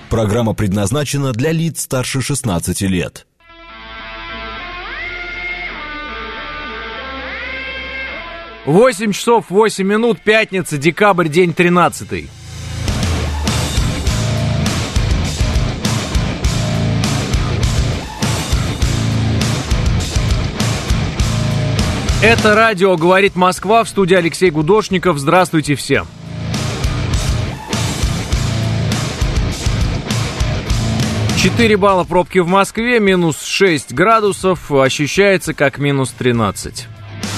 Программа предназначена для лиц старше 16 лет. 8 часов 8 минут, пятница, декабрь, день 13. Это радио «Говорит Москва», в студии Алексей Гудошников. Здравствуйте всем. Четыре балла пробки в Москве, минус 6 градусов, ощущается как минус 13.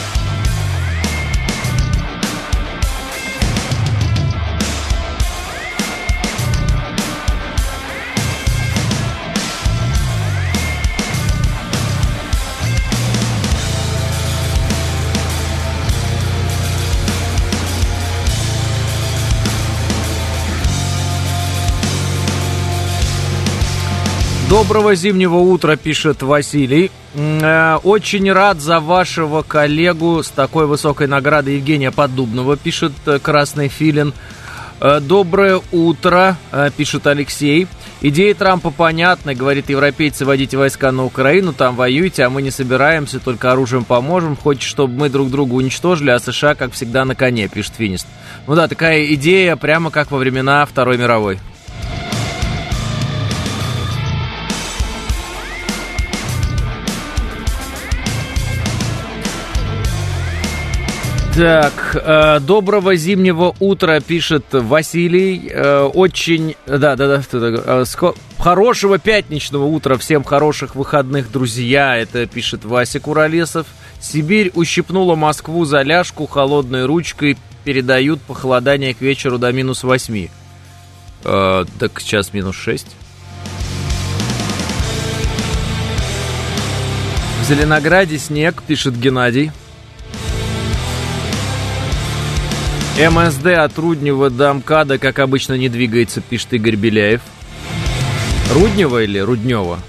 Доброго зимнего утра, пишет Василий. Очень рад за вашего коллегу с такой высокой наградой Евгения Поддубного, пишет Красный Филин. Доброе утро, пишет Алексей. Идеи Трампа понятны, говорит, европейцы, водите войска на Украину, там воюйте, а мы не собираемся, только оружием поможем. Хочет, чтобы мы друг друга уничтожили, а США, как всегда, на коне, пишет Финист. Ну да, такая идея, прямо как во времена Второй мировой. Так, доброго зимнего утра, пишет Василий. Очень, хорошего пятничного утра, всем хороших выходных, друзья. Это пишет Вася Куролесов. Сибирь ущипнула Москву за ляжку холодной ручкой. Передают похолодание к вечеру до минус 8. Так сейчас минус 6. В Зеленограде снег, пишет Геннадий. МСД от Руднева до МКАДа, как обычно, не двигается, пишет Игорь Беляев. Руднева или Руднева?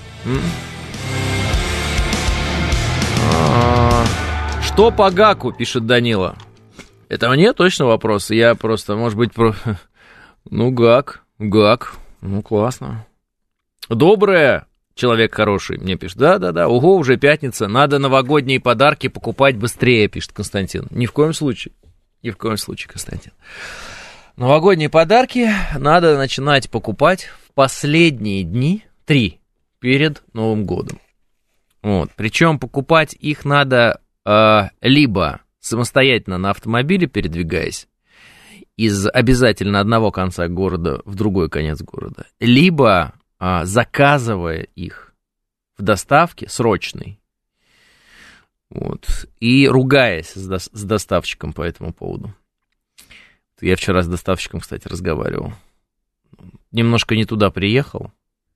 Что по ГАКу, пишет Данила. Это мне точно вопрос? Я просто, может быть, Ну, ГАК, ну, классно. Доброе, человек хороший, мне пишет. Да, ого, уже пятница, надо новогодние подарки покупать быстрее, пишет Константин. Ни в коем случае. Ни в коем случае, Константин. Новогодние подарки надо начинать покупать в последние дни, 3, перед Новым годом. Вот. Причем покупать их надо либо самостоятельно на автомобиле передвигаясь из обязательно одного конца города в другой конец города, либо заказывая их в доставке срочной. Вот. И ругаясь с доставщиком по этому поводу. Я вчера с доставщиком, кстати, разговаривал. Немножко не туда приехал.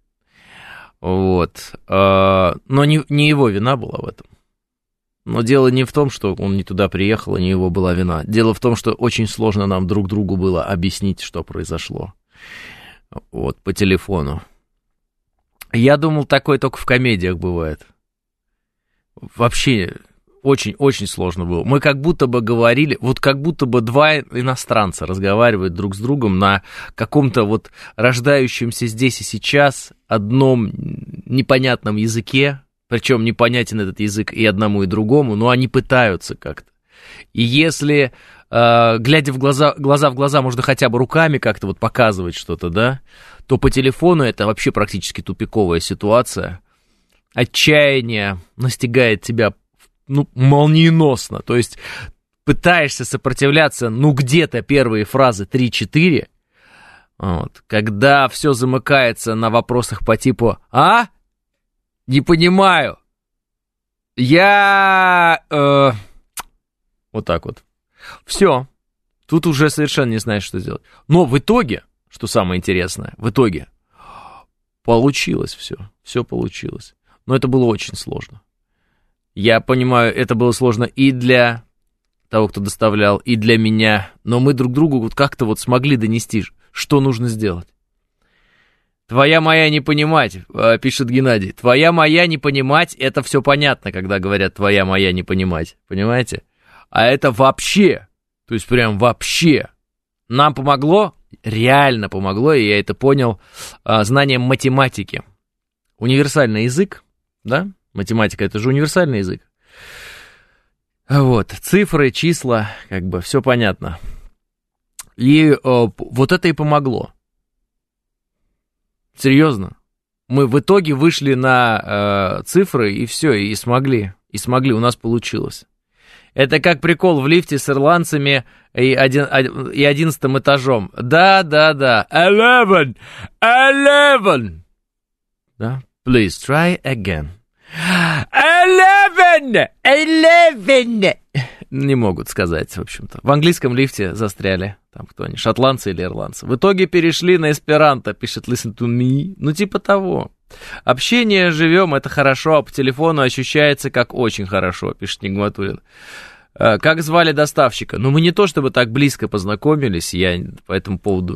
Вот. Но не его вина была в этом. Но дело не в том, что он не туда приехал, и не его была вина. Дело в том, что очень сложно нам друг другу было объяснить, что произошло. Вот, по телефону. Я думал, такое только в комедиях бывает. Вообще очень-очень сложно было. Мы как будто бы говорили, вот как будто бы два иностранца разговаривают друг с другом на каком-то вот рождающемся здесь и сейчас одном непонятном языке, причем непонятен этот язык и одному, и другому, но они пытаются как-то. И если, глядя в глаза в глаза, можно хотя бы руками как-то вот показывать что-то, да, то по телефону это вообще практически тупиковая ситуация. Отчаяние настигает тебя, молниеносно. То есть пытаешься сопротивляться, где-то первые фразы 3-4, вот, когда все замыкается на вопросах по типу «А? Не понимаю. Я...» Вот так вот. Все. Тут уже совершенно не знаешь, что делать. Но в итоге, что самое интересное, получилось все. Все получилось. Но это было очень сложно. Я понимаю, это было сложно и для того, кто доставлял, и для меня. Но мы друг другу вот как-то вот смогли донести, что нужно сделать. «Твоя моя не понимать», пишет Геннадий. «Твоя моя не понимать» — это все понятно, когда говорят «твоя моя не понимать». Понимаете? А это вообще, то есть прям вообще. Нам помогло? реально помогло, и я это понял, знанием математики. Универсальный язык, да? Математика — это же универсальный язык. Вот, цифры, числа, как бы, все понятно. И вот это и помогло. Серьезно. Мы в итоге вышли на цифры, и все, и смогли, у нас получилось. Это как прикол в лифте с ирландцами и 11 этажом. Да. 11. Да? Please try again. 11. Не могут сказать, в общем-то. В английском лифте застряли. Там кто они, шотландцы или ирландцы. В итоге перешли на эсперанто, пишет Listen to me. Ну, типа того. Общение живем, это хорошо, а по телефону ощущается как очень хорошо, пишет Нигматуллин. Как звали доставщика? Ну, мы не то чтобы так близко познакомились, я по этому поводу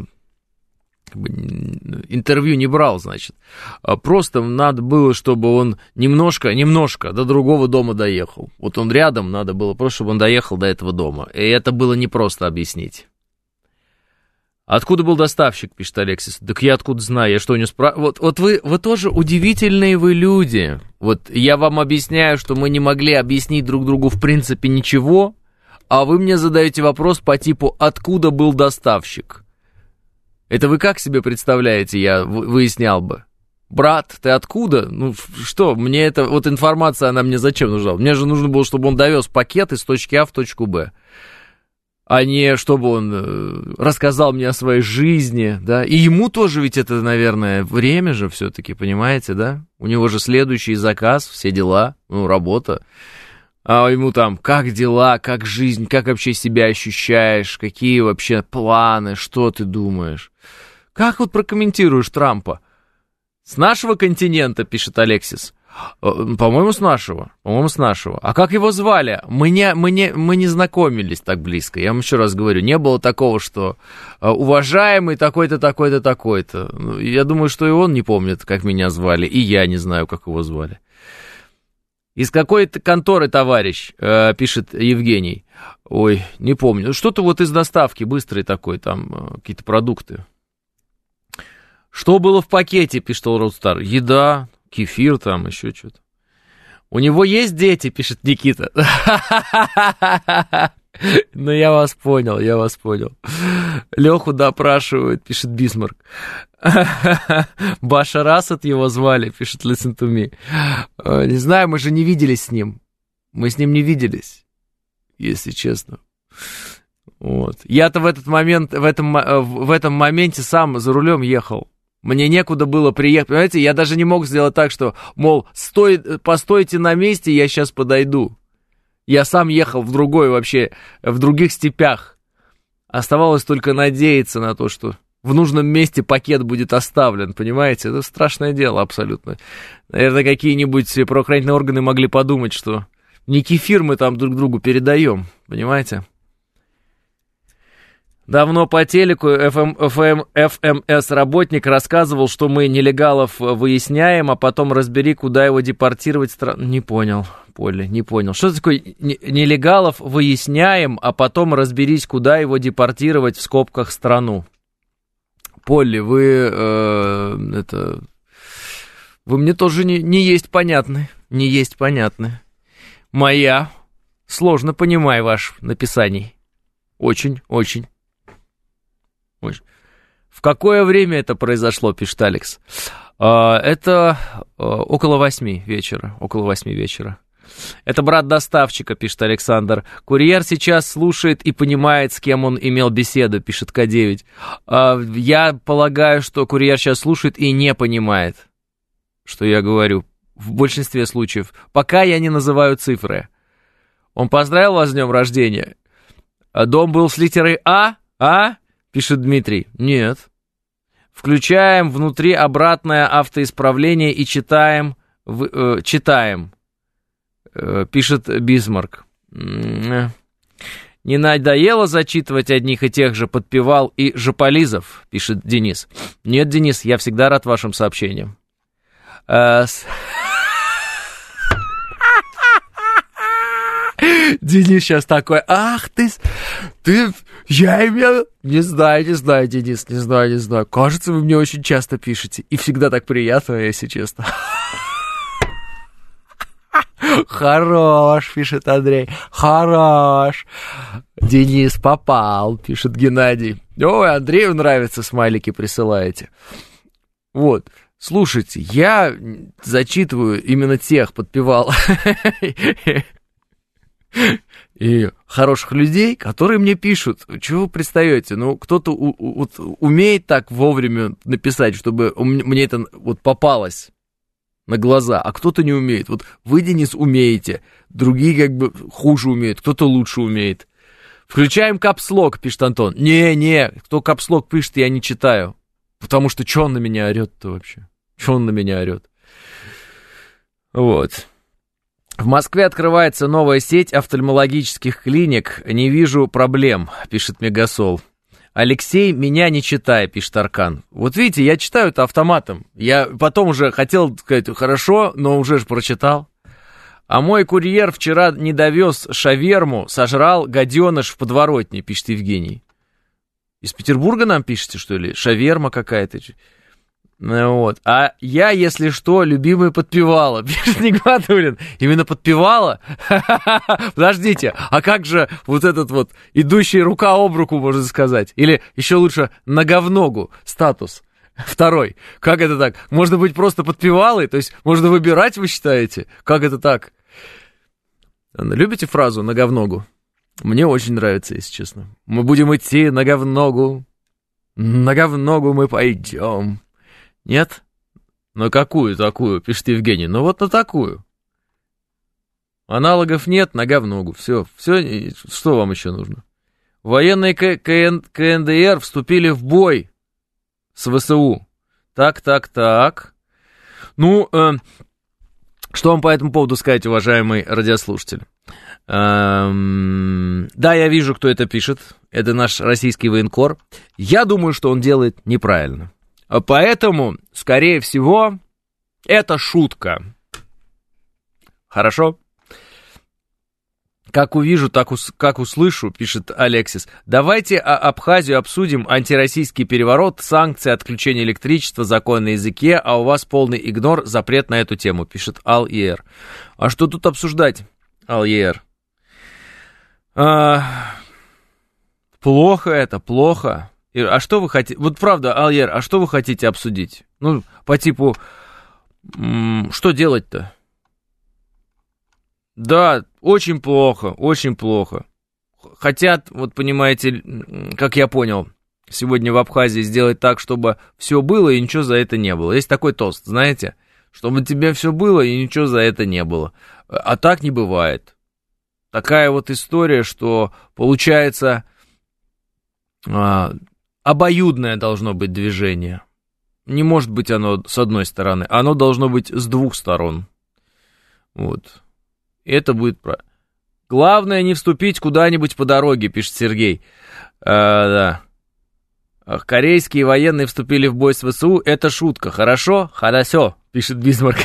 интервью не брал, значит. Просто надо было, чтобы он немножко до другого дома доехал. Вот он рядом, надо было просто, чтобы он доехал до этого дома. И это было непросто объяснить. Откуда был доставщик, пишет Алексис. Так я откуда знаю, я что не спрашиваю. Вот вы тоже удивительные вы люди. Вот я вам объясняю, что мы не могли объяснить друг другу в принципе ничего, а вы мне задаете вопрос по типу «откуда был доставщик?». Это вы как себе представляете, я выяснял бы. Брат, ты откуда? Ну что, мне эта вот информация, она мне зачем нужна? Мне же нужно было, чтобы он довез пакет из точки А в точку Б, а не чтобы он рассказал мне о своей жизни, да. И ему тоже ведь это, наверное, время же все-таки, понимаете, да? У него же следующий заказ, все дела, ну, работа. А ему там, как дела, как жизнь, как вообще себя ощущаешь, какие вообще планы, что ты думаешь? Как вот прокомментируешь Трампа? С нашего континента, пишет Алексис. По-моему, с нашего. А как его звали? Мы не знакомились так близко. Я вам еще раз говорю, не было такого, что уважаемый такой-то, такой-то, такой-то. Я думаю, что и он не помнит, как меня звали, и я не знаю, как его звали. Из какой-то конторы, товарищ, пишет Евгений. Ой, не помню. Что-то вот из доставки быстрой такой, там какие-то продукты. Что было в пакете, пишет Роудстар. Еда, кефир там, еще что-то. У него есть дети, пишет Никита. Ну, я вас понял. Леху допрашивают, пишет Бисмарк. Башар Асад его звали, пишет Listen to me. Не знаю, мы же не виделись с ним. Мы с ним не виделись, если честно. Вот. Я-то в этом моменте сам за рулем ехал. Мне некуда было приехать. Понимаете, я даже не мог сделать так, что, мол, постойте на месте, я сейчас подойду. Я сам ехал в других степях. Оставалось только надеяться на то, что в нужном месте пакет будет оставлен, понимаете? Это страшное дело абсолютно. Наверное, какие-нибудь правоохранительные органы могли подумать, что не кефир мы там друг другу передаем, понимаете? Давно по телеку ФМС-работник рассказывал, что мы нелегалов выясняем, а потом разбери, куда его депортировать. Не понял, Поля, не понял. Что такое нелегалов выясняем, а потом разберись, куда его депортировать в скобках страну? Полли, вы мне тоже не есть понятны. Моя сложно понимаю ваш написаний. Очень. В какое время это произошло, пишет Алекс? Это около 8 вечера. Это брат доставщика, пишет Александр. Курьер сейчас слушает и понимает, с кем он имел беседу, пишет К9. Я полагаю, что курьер сейчас слушает и не понимает, что я говорю. В большинстве случаев. Пока я не называю цифры. Он поздравил вас с днем рождения? Дом был с литерой А? Пишет Дмитрий. Нет. Включаем внутри обратное автоисправление и читаем. Пишет Бисмарк. Не надоело зачитывать одних и тех же подпевал и жополизов, пишет Денис. Нет, Денис, я всегда рад вашим сообщениям. Денис сейчас такой, ах ты, я имел... Не знаю, Денис, не знаю. Кажется, вы мне очень часто пишете. И всегда так приятно, если честно. Хорош, пишет Андрей, хорош. Денис попал, пишет Геннадий. Ой, Андрею нравится, смайлики присылаете. Вот, слушайте, я зачитываю именно тех подпевал и хороших людей, которые мне пишут. Чего вы пристаете? Ну, кто-то умеет так вовремя написать, чтобы мне это вот попалось на глаза, а кто-то не умеет. Вот вы, Денис, умеете, другие как бы хуже умеют, кто-то лучше умеет. Включаем капслок, пишет Антон. Не, кто капслок пишет, я не читаю. Потому что что он на меня орет-то вообще? Что он на меня орет? Вот. В Москве открывается новая сеть офтальмологических клиник. Не вижу проблем, пишет Мегасол. Алексей, меня не читай, пишет Аркан. Вот видите, я читаю это автоматом. Я потом уже хотел сказать, хорошо, но уже же прочитал. А мой курьер вчера не довез шаверму, сожрал гаденыш в подворотне, пишет Евгений. Из Петербурга нам пишете, что ли? Шаверма какая-то. Вот. А я, если что, любимая подпевала, пишет Нигматуллин. Именно подпевала? Подождите, а как же вот этот вот идущий рука об руку, можно сказать? Или еще лучше нога в ногу статус? Второй. Как это так? Можно быть просто подпевалой? То есть можно выбирать, вы считаете? Как это так? Любите фразу «нога в ногу»? Мне очень нравится, если честно. Мы будем идти нога в ногу мы пойдем. Нет? На какую такую, пишет Евгений? Ну вот на такую. Аналогов нет, нога в ногу. Все, что вам еще нужно? Военные КНДР вступили в бой с ВСУ. Так. Ну, что вам по этому поводу сказать, уважаемый радиослушатель? Да, я вижу, кто это пишет. Это наш российский военкор. Я думаю, что он делает неправильно. Поэтому, скорее всего, это шутка. Хорошо? Как увижу, как услышу, пишет Алексис. Давайте Абхазию обсудим. Антироссийский переворот, санкции, отключение электричества, закон на языке, а у вас полный игнор, запрет на эту тему, пишет Ал-Ер. А что тут обсуждать, Ал-Ер? Плохо это, плохо. А что вы хотите? Вот правда, Ал-Ер, а что вы хотите обсудить? Ну, по типу, что делать-то? Да, очень плохо, очень плохо. Хотят, вот понимаете, как я понял, сегодня в Абхазии сделать так, чтобы все было и ничего за это не было. Есть такой тост, знаете, чтобы тебе все было и ничего за это не было. А так не бывает. Такая вот история, что получается обоюдное должно быть движение. Не может быть оно с одной стороны, оно должно быть с двух сторон. Вот. Это будет правильно. Главное не вступить куда-нибудь по дороге, пишет Сергей. Да. Корейские военные вступили в бой с ВСУ. Это шутка. Хорошо? Хорошо, пишет Бисмарк.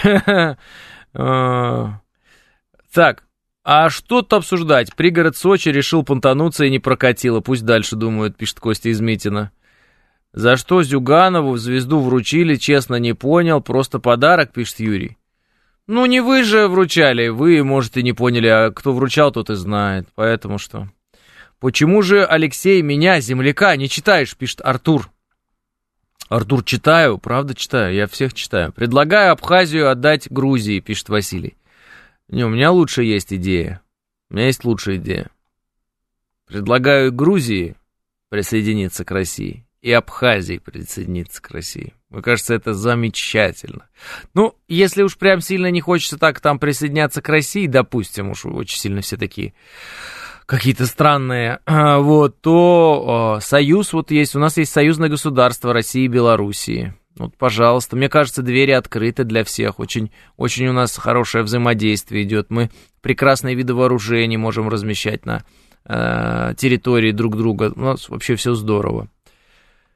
Так, а что-то обсуждать. Пригород Сочи решил понтануться и не прокатило. Пусть дальше думают, пишет Костя из Митина. За что Зюганову звезду вручили, честно не понял. Просто подарок, пишет Юрий. Ну, не вы же вручали, вы, может, и не поняли, а кто вручал, тот и знает, поэтому что? Почему же, Алексей, меня, земляка, не читаешь, пишет Артур. Артур, читаю, правда читаю, я всех читаю. Предлагаю Абхазию отдать Грузии, пишет Василий. Не, у меня лучше есть идея, у меня есть лучшая идея. Предлагаю Грузии присоединиться к России и Абхазии присоединиться к России. Мне кажется, это замечательно. Ну, если уж прям сильно не хочется так там присоединяться к России, допустим, уж очень сильно все такие какие-то странные, вот, то союз вот есть, у нас есть союзное государство России и Белоруссии. Вот, пожалуйста, мне кажется, двери открыты для всех, очень у нас хорошее взаимодействие идет, мы прекрасные виды вооружений можем размещать на территории друг друга, у нас вообще все здорово.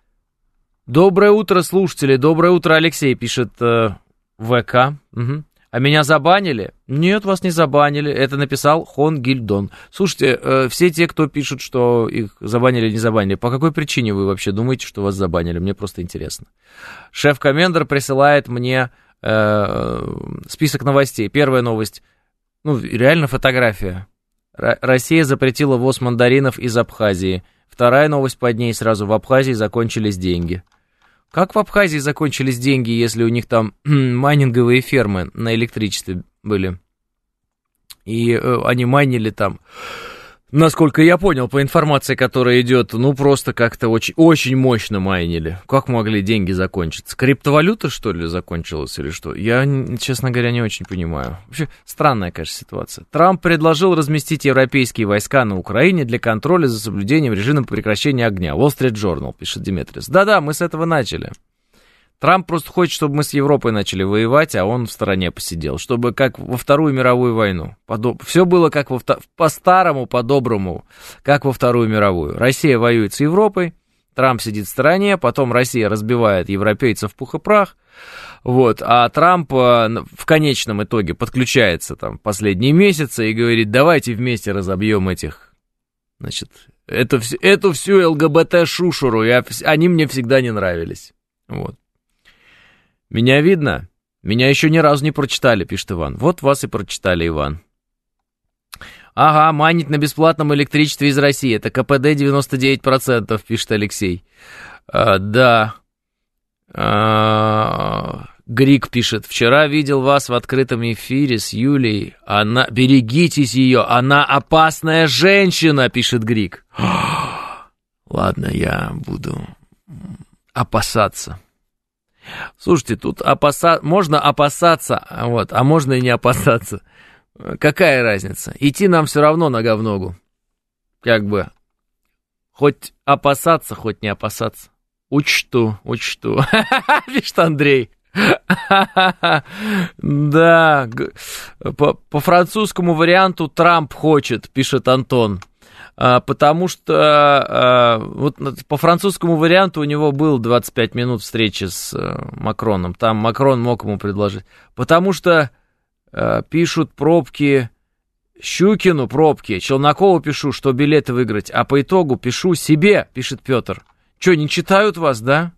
Доброе утро, слушатели. Доброе утро, Алексей, пишет ВК. Угу. А меня забанили? Нет, вас не забанили. Это написал Хон Гильдон. Слушайте, все те, кто пишут, что их забанили или не забанили, по какой причине вы вообще думаете, что вас забанили? Мне просто интересно. Шеф-комендер присылает мне список новостей. Первая новость. Ну, реально фотография. Россия запретила ввоз мандаринов из Абхазии. Вторая новость под ней сразу. В Абхазии закончились деньги. Как в Абхазии закончились деньги, если у них там майнинговые фермы на электричестве были? И они майнили там, насколько я понял, по информации, которая идет, ну, просто как-то очень, очень мощно майнили. Как могли деньги закончиться? Криптовалюта, что ли, закончилась или что? Я, честно говоря, не очень понимаю. Вообще, странная, конечно, ситуация. Трамп предложил разместить европейские войска на Украине для контроля за соблюдением режима прекращения огня. Wall Street Journal, пишет Димитриос. Да-да, мы с этого начали. Трамп просто хочет, чтобы мы с Европой начали воевать, а он в стороне посидел, чтобы как во Вторую мировую войну. Все было как по-старому, по-доброму, как во Вторую мировую. Россия воюет с Европой, Трамп сидит в стороне, потом Россия разбивает европейцев в пух и прах, вот, а Трамп в конечном итоге подключается там последние месяцы и говорит, давайте вместе разобьем этих, значит, эту всю ЛГБТ-шушеру, они мне всегда не нравились, вот. Меня видно? Меня еще ни разу не прочитали, пишет Иван. Вот вас и прочитали, Иван. Ага, майнить на бесплатном электричестве из России. Это КПД 99%, пишет Алексей. Да. Грик пишет. Вчера видел вас в открытом эфире с Юлей. Берегитесь ее, она опасная женщина, пишет Грик. Ладно, я буду опасаться. Слушайте, тут можно опасаться, вот, а можно и не опасаться. Какая разница? Идти нам все равно нога в ногу. Как бы. Хоть опасаться, хоть не опасаться. Учту. Пишет Андрей. Да. По французскому варианту Трамп хочет, пишет Антон. Потому что вот по французскому варианту у него был 25 минут встречи с Макроном. Там Макрон мог ему предложить. Потому что пишут пробки, Щукину пробки, Челнокову пишу, что билеты выиграть, а по итогу пишу себе, пишет Петр. Что, не читают вас, да?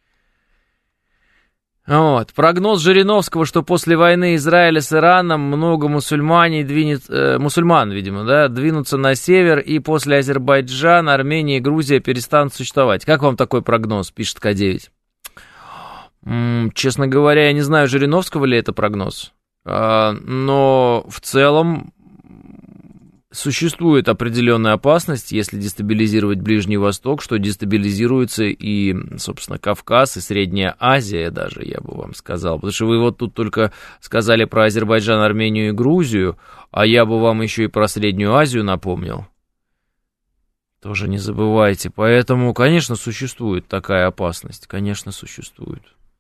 Вот. Прогноз Жириновского, что после войны Израиля с Ираном много мусульман, видимо, да, двинутся на север, и после Азербайджана, Армения и Грузия перестанут существовать. Как вам такой прогноз, пишет К9? Честно говоря, я не знаю, Жириновского ли это прогноз, но в целом существует определенная опасность, если дестабилизировать Ближний Восток, что дестабилизируется и, собственно, Кавказ, и Средняя Азия даже, я бы вам сказал. Потому что вы вот тут только сказали про Азербайджан, Армению и Грузию, а я бы вам еще и про Среднюю Азию напомнил. Тоже не забывайте. Поэтому, конечно, существует такая опасность. Конечно, существует.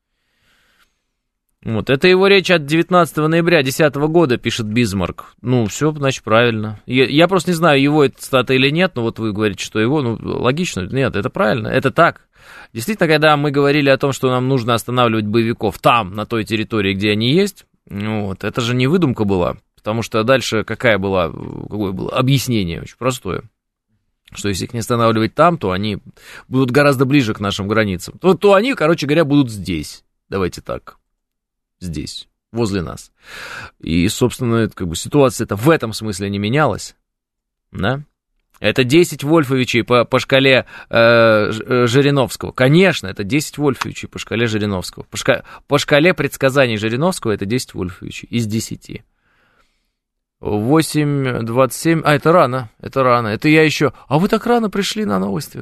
Вот, это его речь от 19 ноября 2010 года, пишет Бисмарк. Ну, все, значит, правильно. Я просто не знаю, его это цитата или нет, но вот вы говорите, что его, ну, логично. Нет, это правильно, это так. Действительно, когда мы говорили о том, что нам нужно останавливать боевиков там, на той территории, где они есть, вот, это же не выдумка была, потому что дальше какое было объяснение очень простое. Что если их не останавливать там, то они будут гораздо ближе к нашим границам. То они, короче говоря, будут здесь. Давайте так. Здесь, возле нас. И, собственно, как бы ситуация-то в этом смысле не менялась. Да? Это 10 Вольфовичей по шкале Жириновского. Конечно, это 10 Вольфовичей по шкале Жириновского. По шкале предсказаний Жириновского это 10 Вольфовичей из 10. 8:27. Это рано. Это я еще... А вы так рано пришли на новости.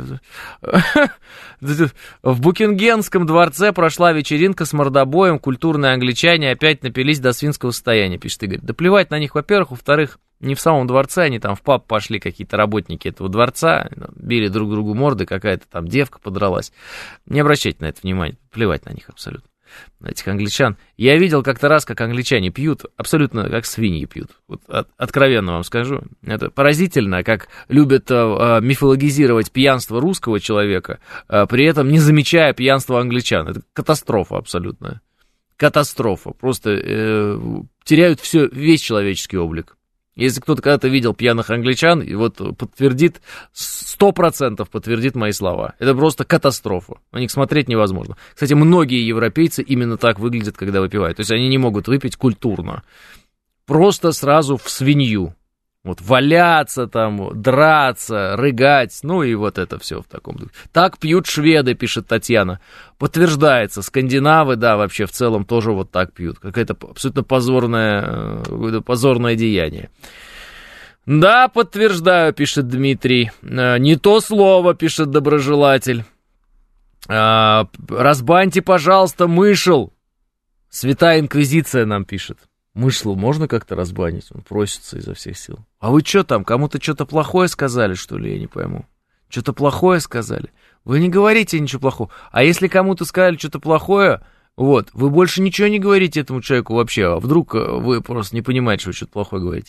В Букингемском дворце прошла вечеринка с мордобоем. Культурные англичане опять напились до свинского состояния, пишет Игорь. Да плевать на них, во-первых. Во-вторых, не в самом дворце, они там в паб пошли, какие-то работники этого дворца, били друг другу морды, какая-то там девка подралась. Не обращайте на это внимания, плевать на них абсолютно. На этих англичан. Я видел как-то раз, как англичане пьют, абсолютно как свиньи пьют. Вот откровенно вам скажу. Это поразительно, как любят мифологизировать пьянство русского человека, при этом не замечая пьянства англичан. Это катастрофа абсолютная. Катастрофа. Просто теряют весь человеческий облик. Если кто-то когда-то видел пьяных англичан, и вот подтвердит, 100% подтвердит мои слова. Это просто катастрофа. На них смотреть невозможно. Кстати, многие европейцы именно так выглядят, когда выпивают. То есть они не могут выпить культурно. Просто сразу в свинью. Вот валяться там, драться, рыгать, ну и вот это все в таком духе. Так пьют шведы, пишет Татьяна. Подтверждается, скандинавы, да, вообще в целом тоже вот так пьют. Какое-то абсолютно позорное деяние. Да, подтверждаю, пишет Дмитрий. Не то слово, пишет доброжелатель. Разбаньте, пожалуйста, мышел. Святая Инквизиция нам пишет. Мышлу можно как-то разбанить? Он просится изо всех сил. А вы что там, кому-то что-то плохое сказали, что ли? Я не пойму. Что-то плохое сказали? Вы не говорите ничего плохого. А если кому-то сказали что-то плохое, вот, вы больше ничего не говорите этому человеку вообще. А вдруг вы просто не понимаете, что вы что-то плохое говорите.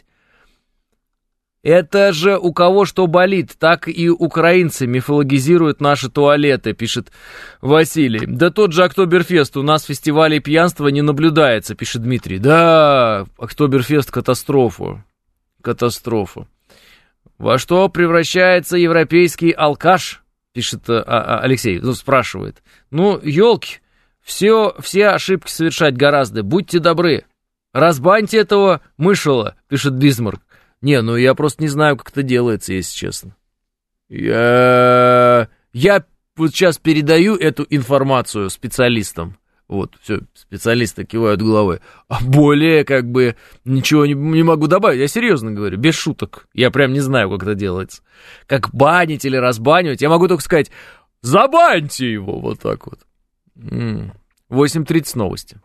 Это же у кого что болит, так и украинцы мифологизируют наши туалеты, пишет Василий. Да тот же Октоберфест, у нас фестивалей пьянства не наблюдается, пишет Дмитрий. Да, Октоберфест катастрофа. Катастрофа. Во что превращается европейский алкаш, пишет Алексей, спрашивает. Ну, елки, все ошибки совершать гораздо, будьте добры. Разбаньте этого мышела, пишет Бисмарк. Не, ну я просто не знаю, как это делается, если честно. Я вот сейчас передаю эту информацию специалистам. Вот, все, специалисты кивают головой. А более, как бы, ничего не могу добавить. Я серьезно говорю, без шуток. Я прям не знаю, как это делается. Как банить или разбанивать. Я могу только сказать, забаньте его, вот так вот. 8:30 новости.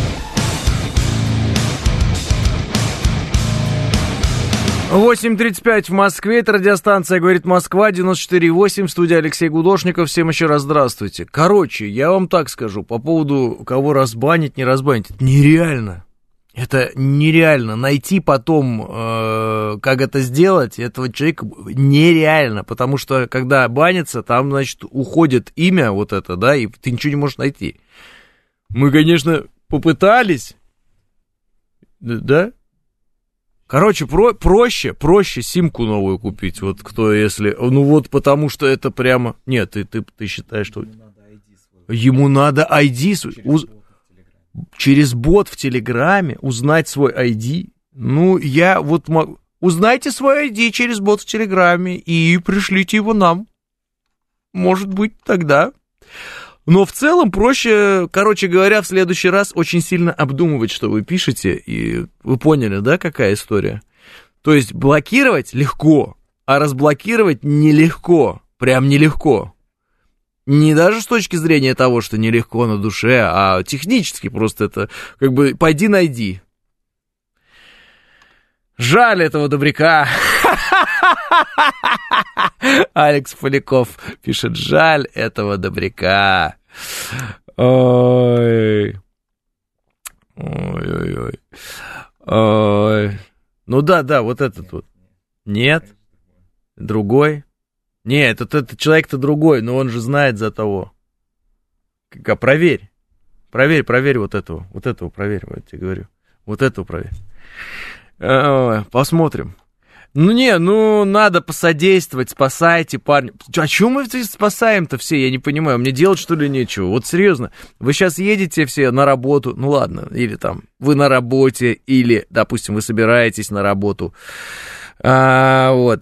8:35 в Москве, это радиостанция «Говорит Москва», 94,8, в студии Алексей Гудошников, всем еще раз здравствуйте. Короче, я вам так скажу, по поводу кого разбанить, не разбанить, это нереально. Это нереально. Найти потом, как это сделать, этого человека нереально, потому что, когда банится, там, значит, уходит имя вот это, да, и ты ничего не можешь найти. Мы, конечно, попытались, да? Короче, проще симку новую купить, вот кто, если... Ну вот потому что это прямо... Нет, ты считаешь, что... Ему надо ID... Через бот в Телеграме узнать свой ID. Ну, я вот могу... Узнайте свой ID через бот в Телеграме и пришлите его нам. Может быть, тогда... Но в целом проще, короче говоря, в следующий раз очень сильно обдумывать, что вы пишете, и вы поняли, да, какая история? То есть блокировать легко, а разблокировать нелегко, прям нелегко. Не даже с точки зрения того, что нелегко на душе, а технически просто это, как бы, пойди найди. Жаль этого добряка. Алекс Поляков пишет, жаль этого добряка. Ой. Ну да, вот этот вот. Нет? Другой? Нет, этот человек-то другой, но он же знает за того. Проверь вот этого проверь, вот я тебе говорю. Вот этого проверь. Посмотрим. Ну, надо посодействовать, спасайте, парни. А чего мы спасаем-то все, я не понимаю, мне делать, что ли, нечего? Вот серьезно, вы сейчас едете все на работу, ну ладно, или там, вы на работе, или, допустим, вы собираетесь на работу, вот.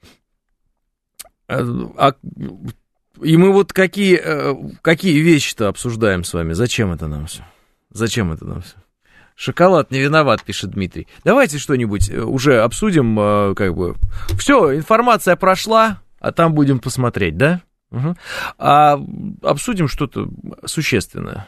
И мы вот какие вещи-то обсуждаем с вами? Зачем это нам все? Шоколад не виноват, пишет Дмитрий. Давайте что-нибудь уже обсудим, как бы. Все, информация прошла, а там будем посмотреть, да? Угу. А обсудим что-то существенное.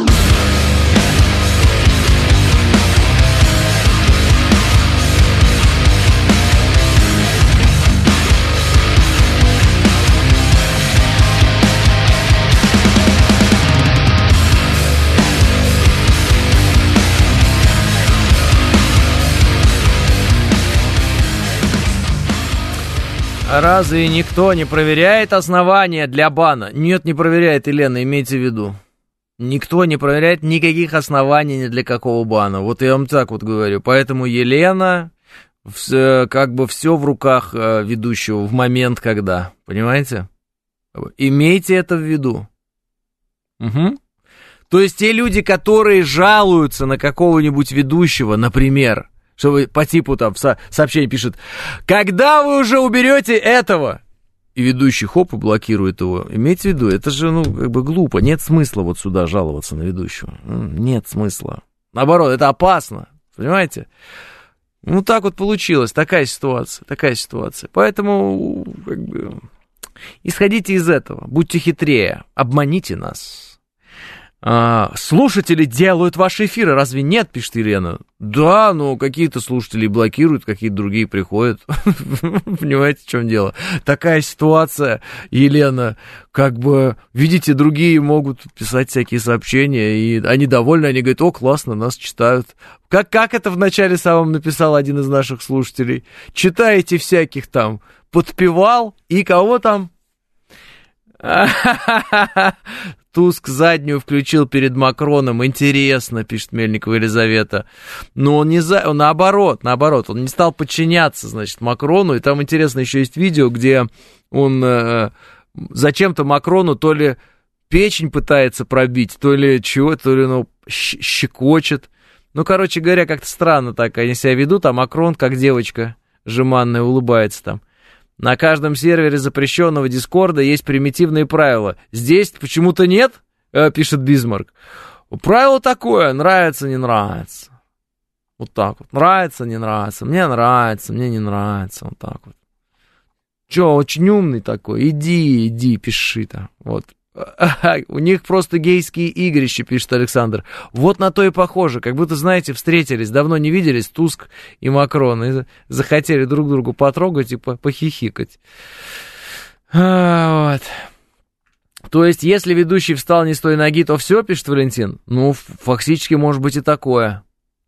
Разве никто не проверяет основания для бана? Нет, не проверяет, Елена, имейте в виду. Никто не проверяет никаких оснований ни для какого бана. Вот я вам так вот говорю. Поэтому Елена, как бы все в руках ведущего в момент, когда. Понимаете? Имейте это в виду. Угу. То есть те люди, которые жалуются на какого-нибудь ведущего, например, что вы по типу там сообщение пишет, когда вы уже уберете этого? И ведущий хоп и блокирует его. Имейте в виду, это же, как бы глупо. Нет смысла вот сюда жаловаться на ведущего. Нет смысла. Наоборот, это опасно. Понимаете? Так вот получилось. Такая ситуация. Поэтому, как бы, исходите из этого. Будьте хитрее. Обманите нас. Слушатели делают ваши эфиры, разве нет, пишет Елена? Да, но какие-то слушатели блокируют, какие-то другие приходят. Понимаете, в чем дело? Такая ситуация, Елена, как бы, видите, другие могут писать всякие сообщения, и они довольны, они говорят, о, классно, нас читают. Как это в начале самом написал один из наших слушателей? Читаете всяких там, подпевал, и кого там? Туск заднюю включил перед Макроном. Интересно, пишет Мельникова Елизавета. Но он наоборот, он не стал подчиняться, значит, Макрону. И там интересно еще есть видео, где он зачем-то Макрону то ли печень пытается пробить, то ли чего, то ли щекочет. Короче говоря, как-то странно так они себя ведут, а Макрон, как девочка жеманная, улыбается там. На каждом сервере запрещенного Дискорда есть примитивные правила. Здесь почему-то нет, пишет Бисмарк. Правило такое, нравится, не нравится. Вот так вот. Нравится, не нравится. Мне нравится, мне не нравится. Вот так вот. Че, очень умный такой? Иди, пиши там. Вот. У них просто гейские игрища, пишет Александр. Вот на то и похоже. Как будто, знаете, встретились, давно не виделись, Туск и Макрон, и захотели друг другу потрогать и похихикать. Вот. То есть, если ведущий встал не с той ноги, то все, пишет Валентин? Фактически может быть и такое.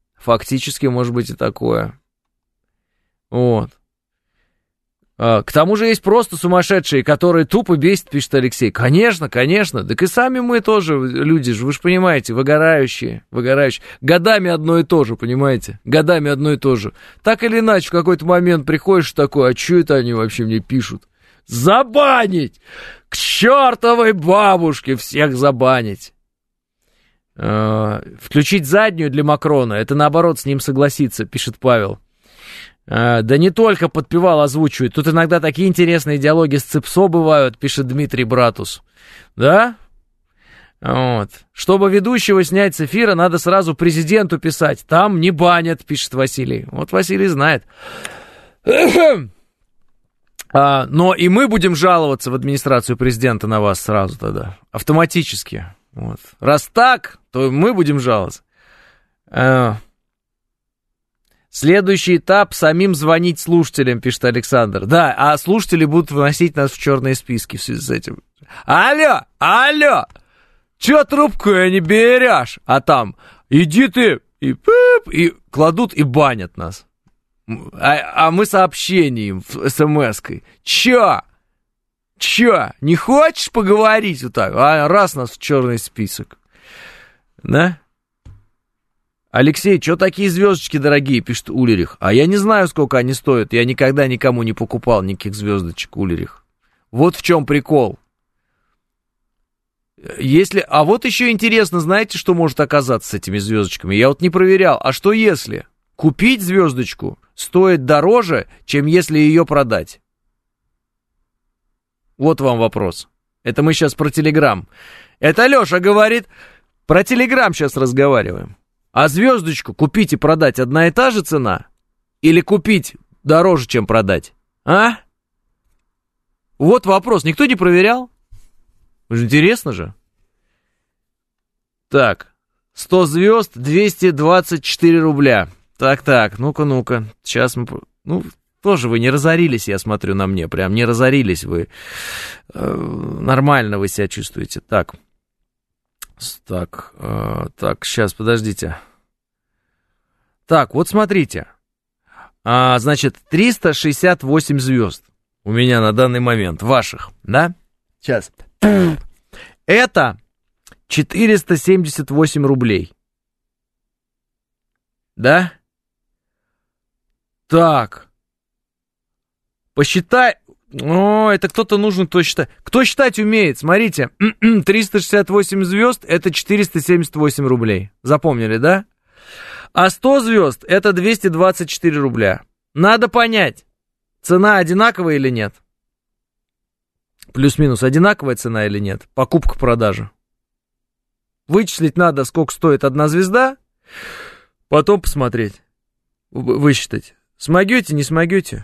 Вот. К тому же есть просто сумасшедшие, которые тупо бесят, пишет Алексей. Конечно. Так и сами мы тоже люди же, вы же понимаете, выгорающие. Годами одно и то же, понимаете? Так или иначе, в какой-то момент приходишь такой, а что это они вообще мне пишут? Забанить! К чертовой бабушке всех забанить! Включить заднюю для Макрона, это наоборот с ним согласиться, пишет Павел. Да не только подпевал, озвучивает. Тут иногда такие интересные диалоги с ЦИПСО бывают, пишет Дмитрий Братус. Да? Вот. Чтобы ведущего снять с эфира, надо сразу президенту писать. Там не банят, пишет Василий. Вот Василий знает. Но и мы будем жаловаться в администрацию президента на вас сразу тогда. Автоматически. Вот. Раз так, то мы будем жаловаться. Следующий этап — самим звонить слушателям, пишет Александр. Да, а слушатели будут выносить нас в черные списки в связи с этим. Алло, чё трубку не берешь? А там, иди ты, и кладут и банят нас. А мы сообщением, смс-кой. Чё, не хочешь поговорить вот так? Раз нас в черный список. Да? Алексей, что такие звездочки дорогие, пишет Улерих. А я не знаю, сколько они стоят. Я никогда никому не покупал никаких звездочек, Улерих. Вот в чем прикол. А вот еще интересно, знаете, что может оказаться с этими звездочками? Я вот не проверял. А что если купить звездочку стоит дороже, чем если ее продать? Вот вам вопрос. Это мы сейчас про Телеграм. Это Леша говорит. Про Телеграм сейчас разговариваем. А звездочку купить и продать одна и та же цена? Или купить дороже, чем продать? Вот вопрос. Никто не проверял? Интересно же. Так. 100 звезд, 224 рубля. Так. Ну-ка. Сейчас мы... тоже вы не разорились, я смотрю на мне. Прям не разорились вы. Нормально вы себя чувствуете. Так, сейчас, подождите. Так, вот смотрите. Значит, 368 звезд у меня на данный момент, ваших, да? Сейчас. Это 478 рублей. Да? Так. Посчитай. О, это кто-то нужен, кто считает. Кто считать умеет? Смотрите. 368 звезд — это 478 рублей. Запомнили, да? А 100 звезд — это 224 рубля. Надо понять, цена одинаковая или нет. Плюс-минус одинаковая цена или нет. Покупка-продажа. Вычислить надо, сколько стоит одна звезда, потом посмотреть, высчитать. Смогете, не смогете?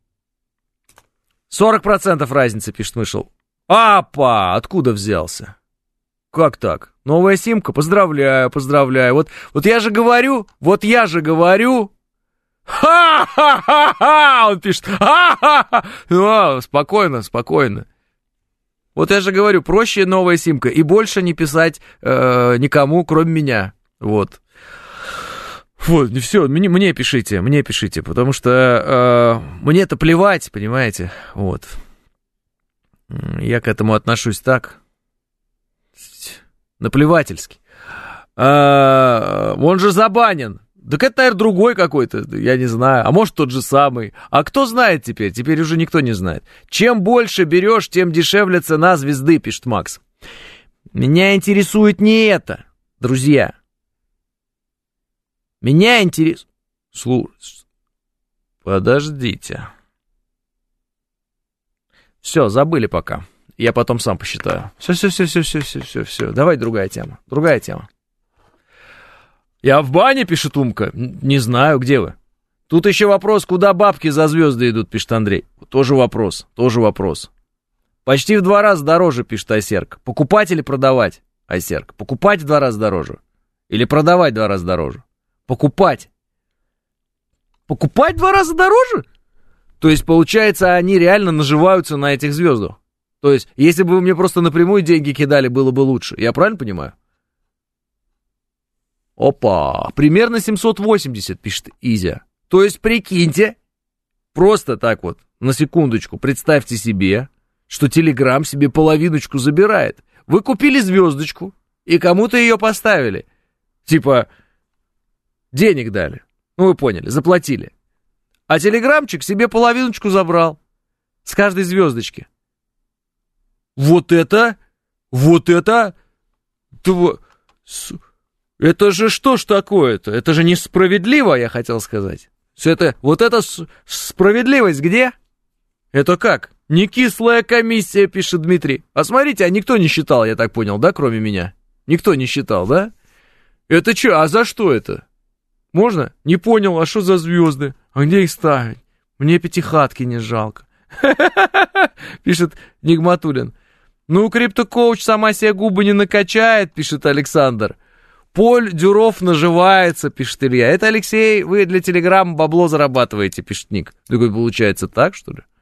40% разницы, пишет Мышел. Апа, откуда взялся? Как так? Новая симка? Поздравляю, поздравляю. Вот я же говорю, Ха-ха-ха-ха! Он пишет, ха-ха-ха! Спокойно, спокойно. Вот я же говорю, проще новая симка. И больше не писать никому, кроме меня. Вот. Вот, все, мне пишите, потому что мне-то плевать, понимаете, вот. Я к этому отношусь так, наплевательски. Он же забанен. Так это, наверное, другой какой-то, я не знаю, а может тот же самый. А кто знает теперь уже никто не знает. Чем больше берешь, тем дешевле цена звезды, пишет Макс. Меня интересует не это, друзья. Меня интересует... Слушай, подождите. Все, забыли пока. Я потом сам посчитаю. Все. Давай другая тема. Я в бане, пишет Умка. Не знаю, где вы. Тут еще вопрос, куда бабки за звезды идут, пишет Андрей. Тоже вопрос. Почти в 2 раза дороже, пишет Айсерк. Покупать или продавать, Айсерк? Покупать в 2 раза дороже? Или продавать в 2 раза дороже? Покупать. Покупать в 2 раза дороже? То есть, получается, они реально наживаются на этих звездах. То есть, если бы вы мне просто напрямую деньги кидали, было бы лучше. Я правильно понимаю? Опа, примерно 780, пишет Изя. То есть, прикиньте, просто так вот, на секундочку, представьте себе, что Телеграм себе половиночку забирает. Вы купили звездочку, и кому-то ее поставили. Типа, денег дали. Ну, вы поняли, заплатили. А Телеграмчик себе половиночку забрал. С каждой звездочки. Вот это... Это же что ж такое-то? Это же несправедливо, я хотел сказать. Вот эта справедливость где? Это как? Не кислая комиссия, пишет Дмитрий. А смотрите, никто не считал, я так понял, да, кроме меня? Никто не считал, да? Это что, а за что это? Можно? Не понял, а что за звезды? А где их ставить? Мне пятихатки не жалко. Пишет Нигматуллин. Ну, криптокоуч сама себе губы не накачает, пишет Александр. Поль Дюров наживается, пишет Илья. Это, Алексей, вы для Телеграма бабло зарабатываете, пишет Ник. Такой, получается так, что ли?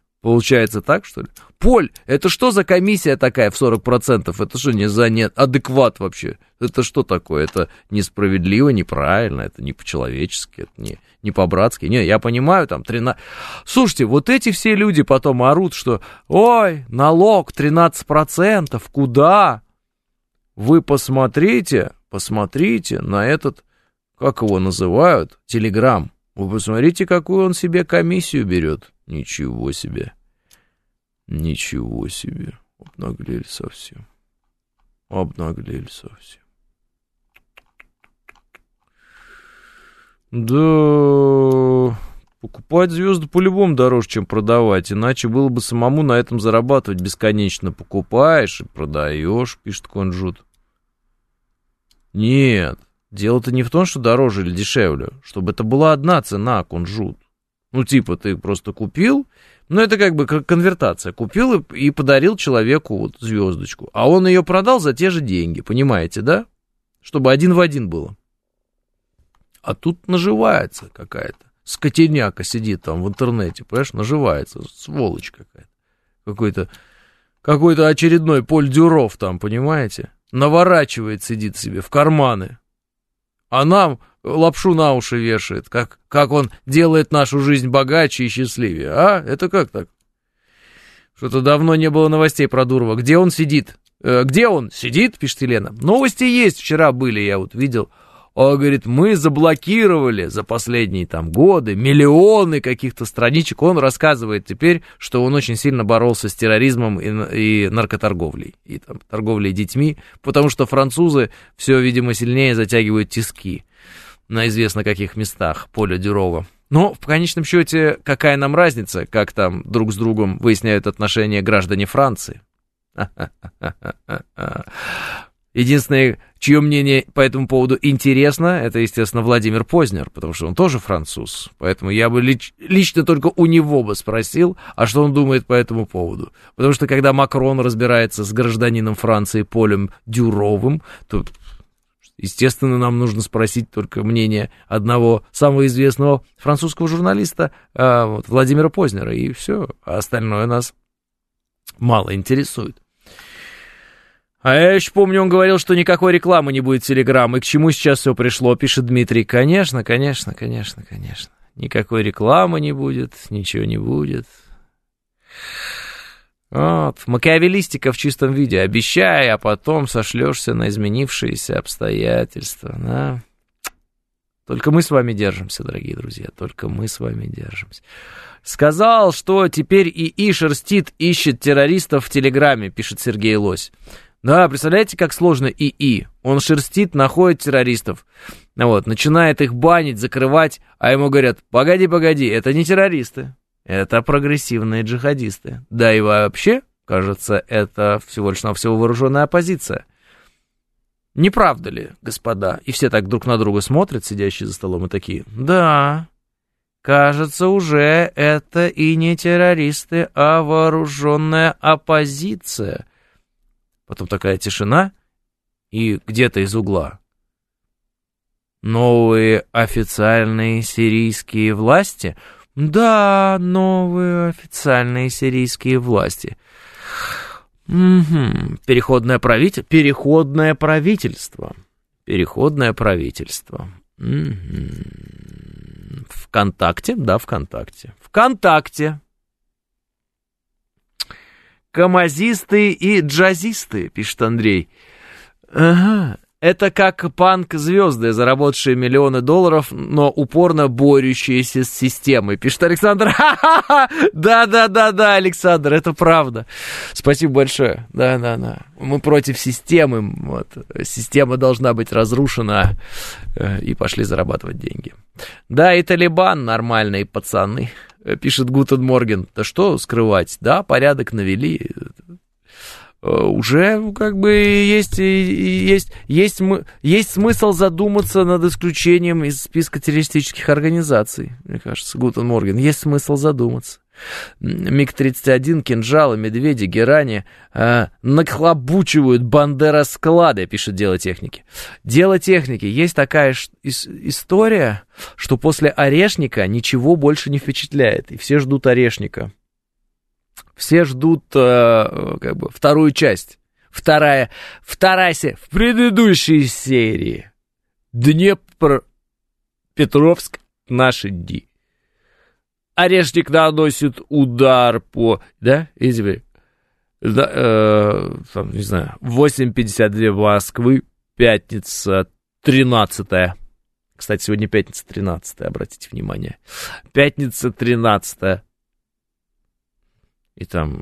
Поль, это что за комиссия такая в 40%? Это что, не за адекват вообще? Это что такое? Это несправедливо, неправильно, это не по-человечески, это не по-братски. Не, я понимаю, там 13... Слушайте, вот эти все люди потом орут, что ой, налог 13%, куда? Вы посмотрите на этот, как его называют, Телеграм. Вы посмотрите, какую он себе комиссию берет. Ничего себе. Обнаглели совсем. Да, покупать звезды по-любому дороже, чем продавать, иначе было бы самому на этом зарабатывать бесконечно. Покупаешь и продаешь, пишет Кунжут. Нет, дело-то не в том, что дороже или дешевле, чтобы это была одна цена, Кунжут. Ну, типа, ты просто купил, ну, это как бы конвертация. Купил и подарил человеку вот звездочку, а он ее продал за те же деньги, понимаете, да? Чтобы 1 в 1 было. А тут наживается какая-то. Скотиняка сидит там в интернете, понимаешь, наживается, сволочь какая-то. Какой-то очередной Поль Дюров там, понимаете? Наворачивает, сидит себе в карманы. А нам лапшу на уши вешает, как он делает нашу жизнь богаче и счастливее. А? Это как так? Что-то давно не было новостей про Дурова. Где он сидит? Где он? Сидит, пишет Елена. Новости есть, вчера были, я вот видел. Он говорит, мы заблокировали за последние там годы миллионы каких-то страничек. Он рассказывает теперь, что он очень сильно боролся с терроризмом и наркоторговлей, и там, торговлей детьми, потому что французы все, видимо, сильнее затягивают тиски на известно каких местах поля Дюрова. Но в конечном счете, какая нам разница, как там друг с другом выясняют отношения граждане Франции? Единственное, чье мнение по этому поводу интересно, это, естественно, Владимир Познер, потому что он тоже француз. Поэтому я бы лично только у него бы спросил, а что он думает по этому поводу. Потому что когда Макрон разбирается с гражданином Франции Полем Дюровым, то, естественно, нам нужно спросить только мнение одного самого известного французского журналиста, Владимира Познера, и все, а остальное нас мало интересует. А я еще помню, он говорил, что никакой рекламы не будет в Телеграм. И к чему сейчас все пришло, пишет Дмитрий. Конечно. Никакой рекламы не будет, ничего не будет. Вот, макиавеллистика в чистом виде. Обещай, а потом сошлешься на изменившиеся обстоятельства. Да? Только мы с вами держимся, дорогие друзья, только мы с вами держимся. Сказал, что теперь ИИ шерстит, ищет террористов в Телеграме, пишет Сергей Лось. Да, представляете, как сложно ИИ? Он шерстит, находит террористов, вот, начинает их банить, закрывать, а ему говорят, погоди, это не террористы, это прогрессивные джихадисты. Да и вообще, кажется, это всего лишь навсего вооруженная оппозиция. Не правда ли, господа? И все так друг на друга смотрят, сидящие за столом, и такие, да, кажется, уже это и не террористы, а вооруженная оппозиция. Потом такая тишина, и где-то из угла. Новые официальные сирийские власти? Да, новые официальные сирийские власти. Переходное правительство. ВКонтакте? Да, ВКонтакте. Камазисты и джазисты, пишет Андрей. Ага. Это как панк-звезды, заработавшие миллионы долларов, но упорно борющиеся с системой, пишет Александр. Ха-ха-ха! Да, Александр, это правда. Спасибо большое. Да. Мы против системы. Вот. Система должна быть разрушена. И пошли зарабатывать деньги. Да, и Талибан нормальные пацаны. Пишет Гутен Морген. Да что скрывать? Да, порядок навели. Уже как бы есть смысл задуматься над исключением из списка террористических организаций. Мне кажется, Гутен Морген. Есть смысл задуматься. МиГ-31, кинжалы, медведи, герани нахлобучивают бандеросклады, пишет Дело техники. Дело техники. Есть такая история, что после Орешника ничего больше не впечатляет, и все ждут Орешника. Все ждут как бы вторую часть. Вторая серия. В предыдущей серии Днепропетровск, наши дни. Орешник наносит удар по, да, извините, там, не знаю, 8:52 Москвы, пятница 13-я. Кстати, сегодня пятница 13-я, обратите внимание. Пятница 13-я. И там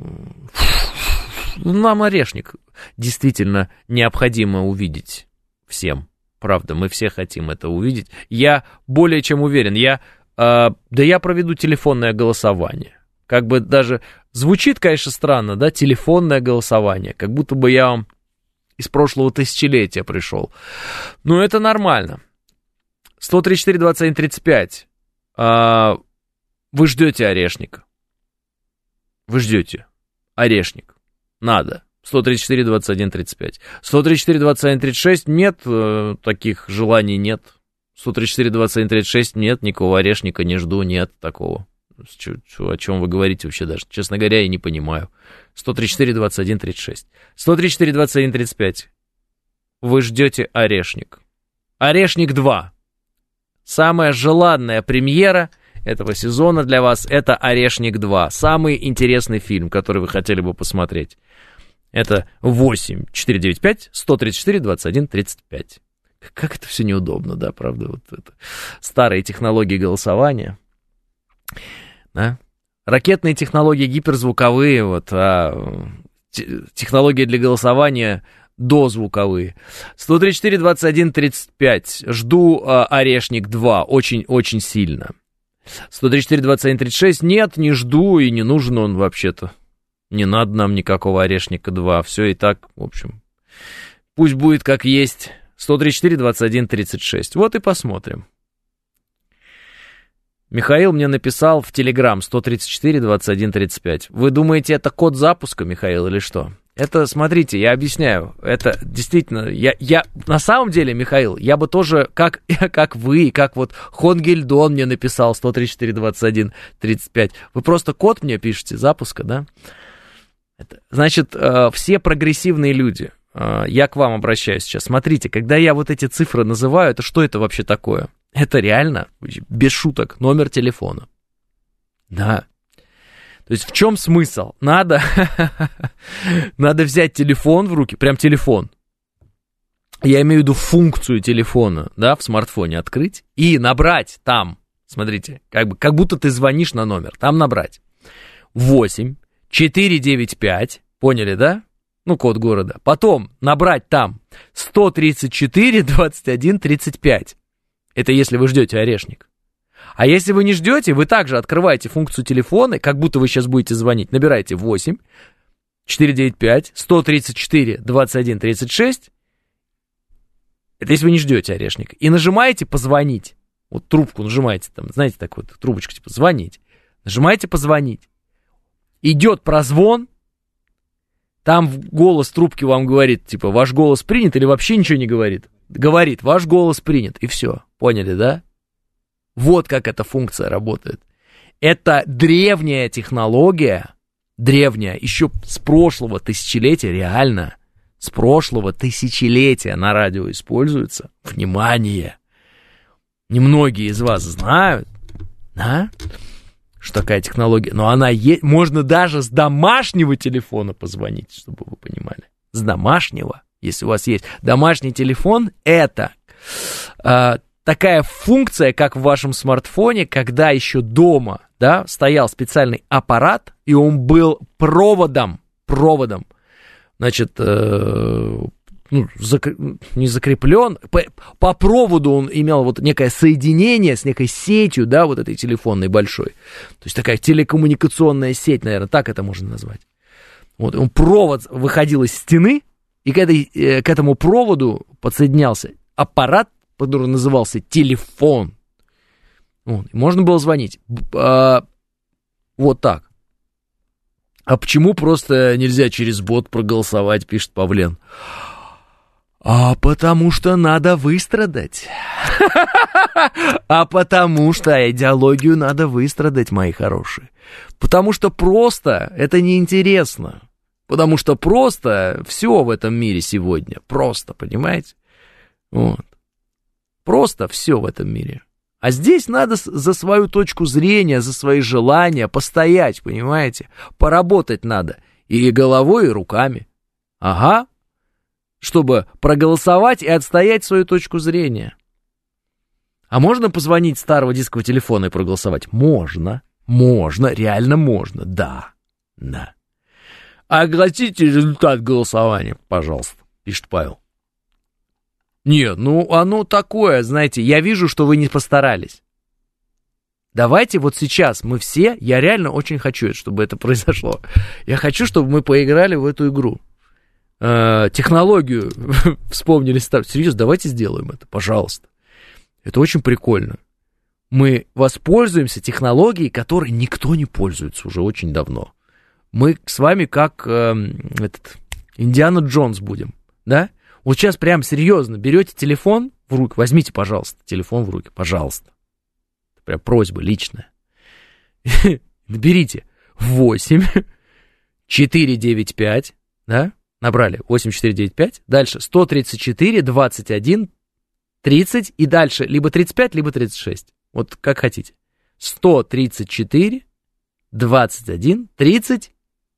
нам Орешник действительно необходимо увидеть всем. Правда, мы все хотим это увидеть. Я более чем уверен, я проведу телефонное голосование. Как бы даже звучит, конечно, странно, да, телефонное голосование, как будто бы я вам из прошлого тысячелетия пришел. Но это нормально. 134-21-35. Вы ждете Орешника. Вы ждете Орешник. Надо. 134-21-35. 134-21-36 нет, таких желаний нет. 134-21-36 нет, никакого Орешника не жду, нет такого. О чем вы говорите вообще даже? Честно говоря, я не понимаю. 134-21-36. 134-21-35. Вы ждете Орешник. Орешник 2. Самая желанная премьера этого сезона для вас — это «Орешник 2». Самый интересный фильм, который вы хотели бы посмотреть. Это 8-495-134-21-35. Как это все неудобно, да, правда? Вот это. Старые технологии голосования. Да? Ракетные технологии гиперзвуковые, вот, технологии для голосования дозвуковые. 134-21-35. Жду Орешник 2 очень-очень сильно. 134-21-36. Нет, не жду и не нужен он вообще-то. Не надо нам никакого Орешника 2. Все и так, в общем. Пусть будет как есть. 134-21-36. Вот и посмотрим. Михаил мне написал в Телеграм 134-21-35. Вы думаете, это код запуска, Михаил, или что? Это, смотрите, я объясняю. Это действительно... Я на самом деле, Михаил, я бы тоже, как вы, как вот Хонгельдон мне написал 134-21-35. Вы просто код мне пишете запуска, да? Значит, все прогрессивные люди... Я к вам обращаюсь сейчас. Смотрите, когда я вот эти цифры называю, это что это вообще такое? Это реально, без шуток, номер телефона. Да. То есть в чем смысл? Надо взять телефон в руки, прям телефон. Я имею в виду функцию телефона, да, в смартфоне открыть и набрать там. Смотрите, как будто ты звонишь на номер. Там набрать 8-495, поняли, да? Ну, код города. Потом набрать там 134-21-35. Это если вы ждете Орешник. А если вы не ждете, вы также открываете функцию телефона, как будто вы сейчас будете звонить. Набираете 8-495-134-21-36. Это если вы не ждете Орешник. И нажимаете «Позвонить». Вот трубку нажимаете, там, знаете, так вот, трубочка типа «Звонить». Нажимаете «Позвонить». Идет прозвон. Там голос трубки вам говорит, типа, ваш голос принят, или вообще ничего не говорит. Говорит, ваш голос принят, и все. Поняли, да? Вот как эта функция работает. Это древняя технология, древняя, еще с прошлого тысячелетия, реально, с прошлого тысячелетия на радио используется. Внимание! Немногие из вас знают, да? Что такая технология, но она есть, можно даже с домашнего телефона позвонить, чтобы вы понимали. С домашнего, если у вас есть домашний телефон, это такая функция, как в вашем смартфоне, когда еще дома, да, стоял специальный аппарат, и он был проводом, значит, не закреплен, по проводу он имел вот некое соединение с некой сетью, да, вот этой телефонной большой. То есть такая телекоммуникационная сеть, наверное, так это можно назвать. Вот, он провод выходил из стены, и к этому проводу подсоединялся аппарат, который назывался телефон. Вот, можно было звонить. Вот так. А почему просто нельзя через бот проголосовать, пишет Павлен. А потому что надо выстрадать. А потому что идеологию надо выстрадать, мои хорошие. Потому что просто это неинтересно. Потому что просто все в этом мире сегодня. Просто, понимаете? Вот. Просто все в этом мире. А здесь надо за свою точку зрения, за свои желания постоять, понимаете? Поработать надо. И головой, и руками. Ага. Чтобы проголосовать и отстоять свою точку зрения. А можно позвонить с старого дискового телефона и проголосовать? Можно, реально можно, да. Огласите результат голосования, пожалуйста, пишет Павел. Нет, ну оно такое, знаете, я вижу, что вы не постарались. Давайте вот сейчас мы все, я реально очень хочу, чтобы это произошло. Я хочу, чтобы мы поиграли в эту игру. Технологию вспомнили. Серьезно, давайте сделаем это, пожалуйста. Это очень прикольно. Мы воспользуемся технологией, которой никто не пользуется уже очень давно. Мы с вами как Индиана Джонс будем, да? Вот сейчас прям серьезно берете телефон в руки, возьмите, пожалуйста, телефон в руки, пожалуйста. Это прям просьба личная. Наберите 8-495, да? Набрали 8495, дальше 134, 21, 30 и дальше либо 35, либо 36. Вот как хотите. 134, 21, 30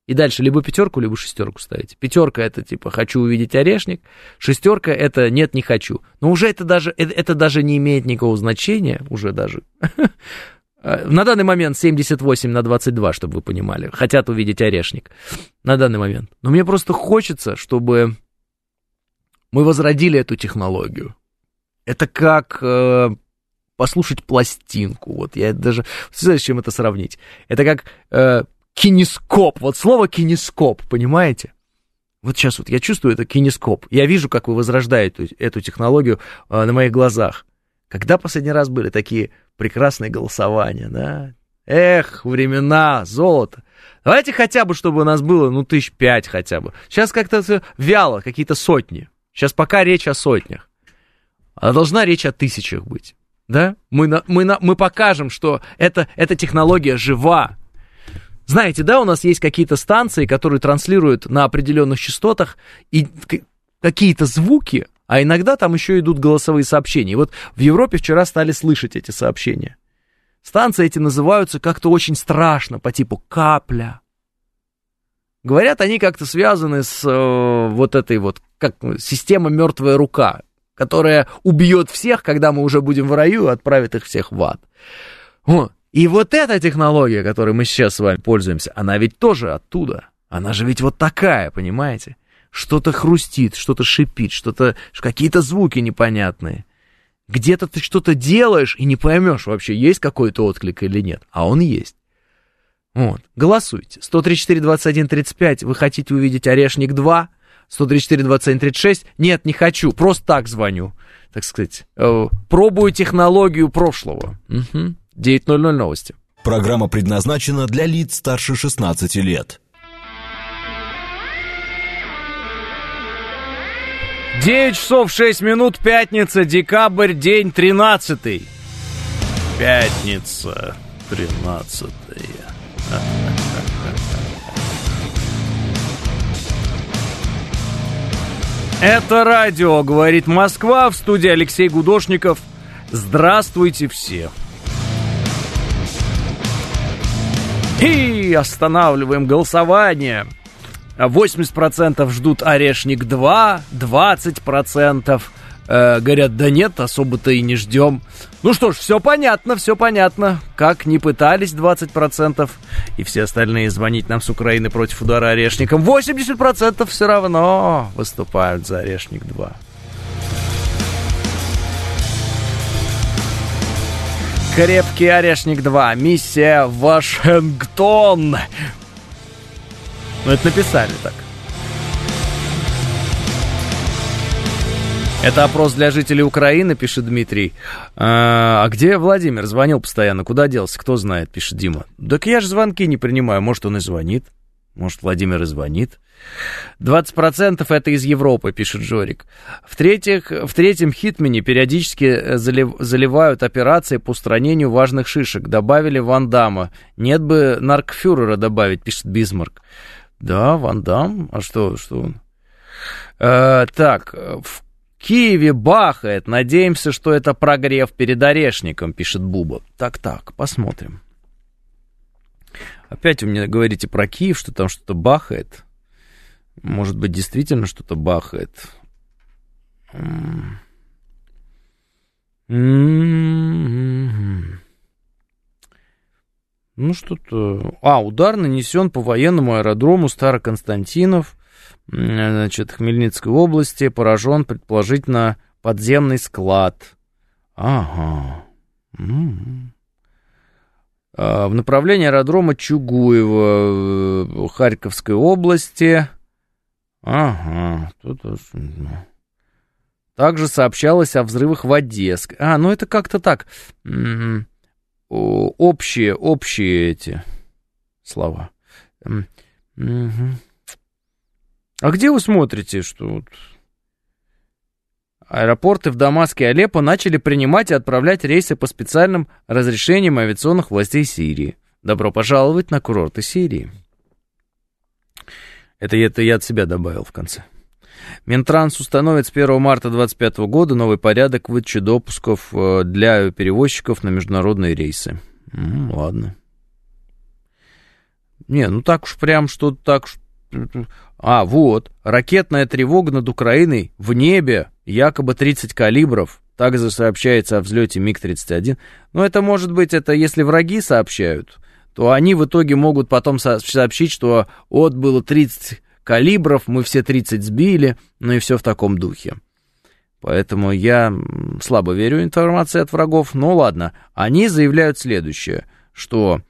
И дальше либо 5, либо 6 ставите. 5 это типа «хочу увидеть орешник», 6 это «нет, не хочу». Но уже это даже не имеет никакого значения, уже даже. На данный момент 78/22, чтобы вы понимали. Хотят увидеть орешник на данный момент. Но мне просто хочется, чтобы мы возродили эту технологию. Это как послушать пластинку. Вот я даже... Знаешь, с чем это сравнить? Это как кинескоп. Вот слово кинескоп, понимаете? Вот сейчас вот я чувствую это кинескоп. Я вижу, как вы возрождаете эту технологию на моих глазах. Когда последний раз были такие прекрасные голосования, да? Эх, времена, золото. Давайте хотя бы, чтобы у нас было, 5 хотя бы. Сейчас как-то вяло, какие-то сотни. Сейчас пока речь о сотнях. А должна речь о 1000 быть, да? Мы покажем, что эта технология жива. Знаете, да, у нас есть какие-то станции, которые транслируют на определенных частотах и какие-то звуки, а иногда там еще идут голосовые сообщения. И вот в Европе вчера стали слышать эти сообщения. Станции эти называются как-то очень страшно, по типу «капля». Говорят, они как-то связаны с вот этой вот, как система «мертвая рука», которая убьет всех, когда мы уже будем в раю, и отправит их всех в ад. И вот эта технология, которой мы сейчас с вами пользуемся, она ведь тоже оттуда. Она же ведь вот такая, понимаете? Что-то хрустит, что-то шипит, какие-то звуки непонятные. Где-то ты что-то делаешь и не поймешь вообще, есть какой-то отклик или нет. А он есть. Вот. Голосуйте. 134-21-35. Вы хотите увидеть «Орешник 2»? 134-21-36. Нет, не хочу. Просто так звоню. Так сказать. Пробую технологию прошлого. 9:00 новости. Программа предназначена для лиц старше 16 лет. 9 часов 6 минут, пятница, декабрь, день 13. Пятница, 13. Это радио, говорит Москва, в студии Алексей Гудошников. Здравствуйте все. И останавливаем голосование. 80% ждут «Орешник 2», 20% говорят, да нет, особо-то и не ждем. Ну что ж, все понятно. Как ни пытались 20% и все остальные звонить нам с Украины против удара орешником, 80% все равно выступают за «Орешник 2». Крепкий «Орешник 2», миссия Вашингтон. Ну, это написали так. Это опрос для жителей Украины, пишет Дмитрий. А где Владимир? Звонил постоянно. Куда делся? Кто знает, пишет Дима. Так я же звонки не принимаю. Может, он и звонит. Может, Владимир и звонит. 20% это из Европы, пишет Жорик. В третьем Хитмене периодически заливают операции по устранению важных шишек. Добавили Ван Дамма. Нет бы наркфюрера добавить, пишет Бисмарк. Да, Ван Дам. А что он? Так, в Киеве бахает. Надеемся, что это прогрев перед орешником, пишет Буба. Так, посмотрим. Опять вы мне говорите про Киев, что там что-то бахает. Может быть, действительно что-то бахает. Ну, что-то... удар нанесен по военному аэродрому Староконстантинов, значит, Хмельницкой области. Поражен, предположительно, подземный склад. Ага. В направлении аэродрома Чугуева Харьковской области. Ага. Также сообщалось о взрывах в Одессе. Ну это как-то так. Общие эти слова. А где вы смотрите, что аэропорты в Дамаске и Алеппо начали принимать и отправлять рейсы по специальным разрешениям авиационных властей Сирии? Добро пожаловать на курорты Сирии. Это я от себя добавил в конце. Минтранс установит с 1 марта 2025 года новый порядок выдачи допусков для перевозчиков на международные рейсы. Ладно. ну так уж прям что-то так... вот, ракетная тревога над Украиной в небе, якобы 30 калибров. Также сообщается о взлете МиГ-31. Но это может быть, это если враги сообщают, то они в итоге могут потом сообщить, что вот было 30 калибров, мы все 30 сбили, ну и все в таком духе. Поэтому я слабо верю информации от врагов. Но ладно, они заявляют следующее, что,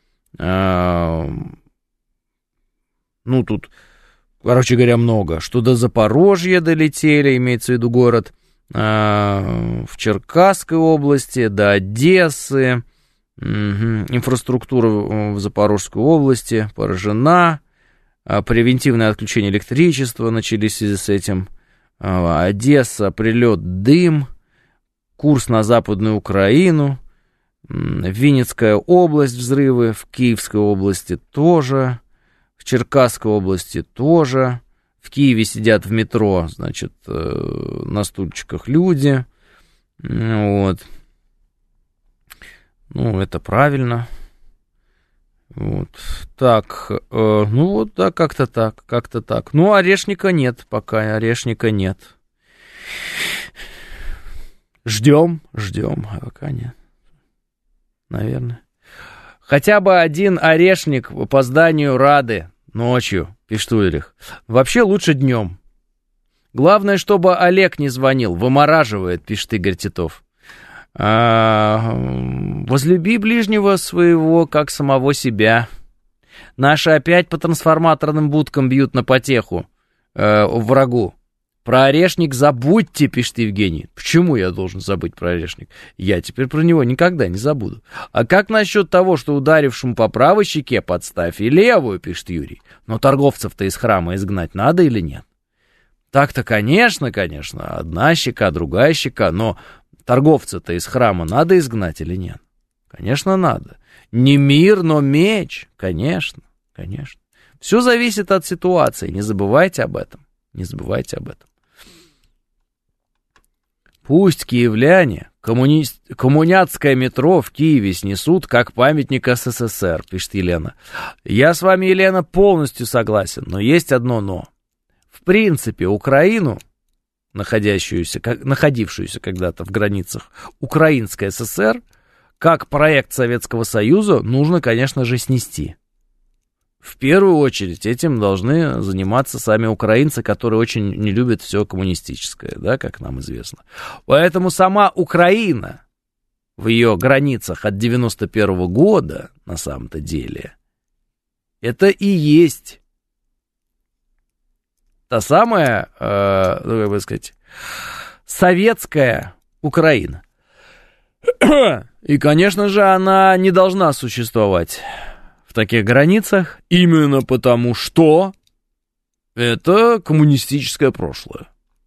тут, короче говоря, много, что до Запорожья долетели, имеется в виду город, в Черкасской области, до Одессы, инфраструктура в Запорожской области поражена, превентивное отключение электричества начались в связи с этим, Одесса, прилет, дым, курс на Западную Украину, Винницкая область, взрывы, в Киевской области тоже, в Черкасской области тоже. В Киеве сидят в метро, значит, на стульчиках люди. Вот. Ну, это правильно. Вот. Так, да, как-то так. Ну, орешника нет пока, орешника нет. Ждем, пока нет. Наверное. Хотя бы один орешник по зданию Рады ночью, пишет Ульрих. Вообще лучше днем. Главное, чтобы Олег не звонил. Вымораживает, пишет Игорь Титов. Возлюби ближнего своего, как самого себя. Наши опять по трансформаторным будкам бьют на потеху врагу. Про орешник забудьте, пишет Евгений. Почему я должен забыть про орешник? Я теперь про него никогда не забуду. А как насчет того, что ударившему по правой щеке подставь и левую, пишет Юрий. Но торговцев-то из храма изгнать надо или нет? Так-то, конечно, одна щека, другая щека, но торговца-то из храма надо изгнать или нет? Конечно, надо. Не мир, но меч. Конечно. Все зависит от ситуации, не забывайте об этом. Пусть киевляне коммуняцкое метро в Киеве снесут как памятник СССР, пишет Елена. Я с вами, Елена, полностью согласен, но есть одно но. В принципе, Украину, находившуюся когда-то в границах Украинской ССР, как проект Советского Союза, нужно, конечно же, снести. В первую очередь этим должны заниматься сами украинцы, которые очень не любят все коммунистическое, да, как нам известно. Поэтому сама Украина в ее границах от 91 года, на самом-то деле, это и есть та самая, советская Украина. И, конечно же, она не должна существовать в таких границах, именно потому что это коммунистическое прошлое.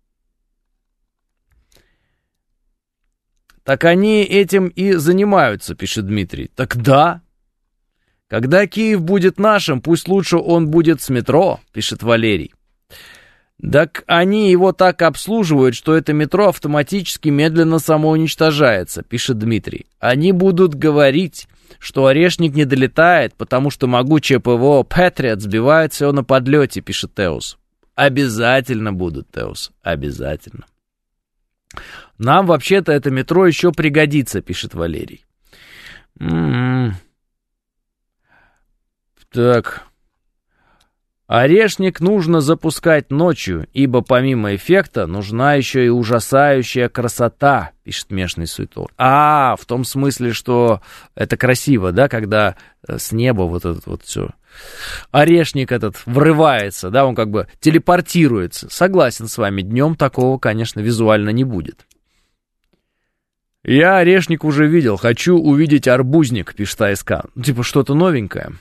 Так они этим и занимаются, пишет Дмитрий. Так да. Когда Киев будет нашим, пусть лучше он будет с метро, пишет Валерий. Так они его так обслуживают, что это метро автоматически медленно самоуничтожается, пишет Дмитрий. Они будут говорить, что орешник не долетает, потому что могучее ПВО Патриот сбивает все на подлете, пишет Теус. Обязательно будут, Теус, обязательно. Нам вообще-то это метро еще пригодится, пишет Валерий. Так. Орешник нужно запускать ночью, ибо помимо эффекта нужна еще и ужасающая красота, пишет Мешный Суетор. В том смысле, что это красиво, да, когда с неба вот это вот все. Орешник этот врывается, да, он как бы телепортируется. Согласен с вами, днем такого, конечно, визуально не будет. Я орешник уже видел, хочу увидеть арбузник, пишет АСК. Типа что-то новенькое.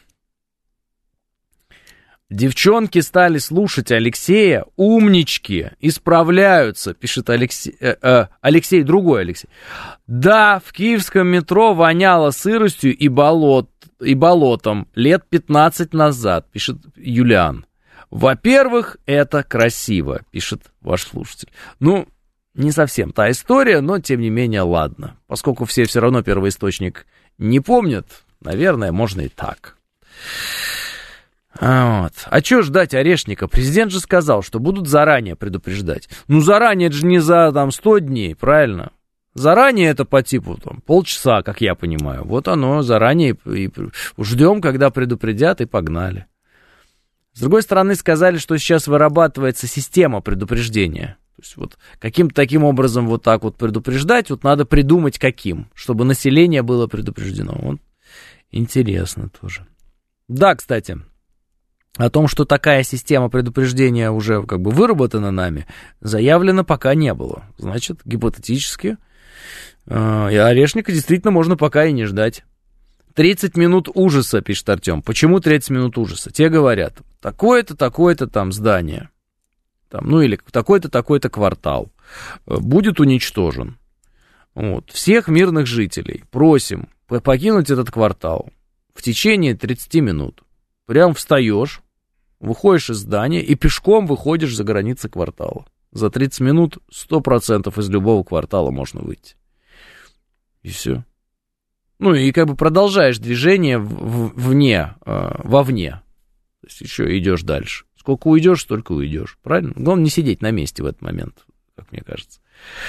Девчонки стали слушать Алексея, умнички, исправляются, пишет Алексей, другой Алексей. Да, в киевском метро воняло сыростью и болотом лет 15 назад, пишет Юлиан. Во-первых, это красиво, пишет ваш слушатель. Ну, не совсем та история, но тем не менее, ладно. Поскольку все равно первоисточник не помнят, наверное, можно и так. Вот. А что ждать Орешника? Президент же сказал, что будут заранее предупреждать. Ну, заранее это же не за 100 дней, правильно? Заранее это по типу полчаса, как я понимаю. Вот оно, заранее и ждем, когда предупредят, и погнали. С другой стороны, сказали, что сейчас вырабатывается система предупреждения. То есть вот каким-то таким образом вот так вот предупреждать, вот надо придумать каким, чтобы население было предупреждено. Вот. Интересно тоже. Да, кстати, о том, что такая система предупреждения уже как бы выработана нами, заявлено пока не было. Значит, гипотетически, и Орешника действительно можно пока и не ждать. 30 минут ужаса, пишет Артем. Почему 30 минут ужаса? Те говорят, такое-то, такое-то там здание, там, ну или такой-то, такой-то квартал будет уничтожен. Вот. Всех мирных жителей просим покинуть этот квартал в течение 30 минут. Прям встаешь, выходишь из здания и пешком выходишь за границы квартала. За 30 минут 100% из любого квартала можно выйти. И все. Ну и как бы продолжаешь движение вовне. То есть еще идешь дальше. Сколько уйдешь, столько уйдешь. Правильно? Главное не сидеть на месте в этот момент, как мне кажется.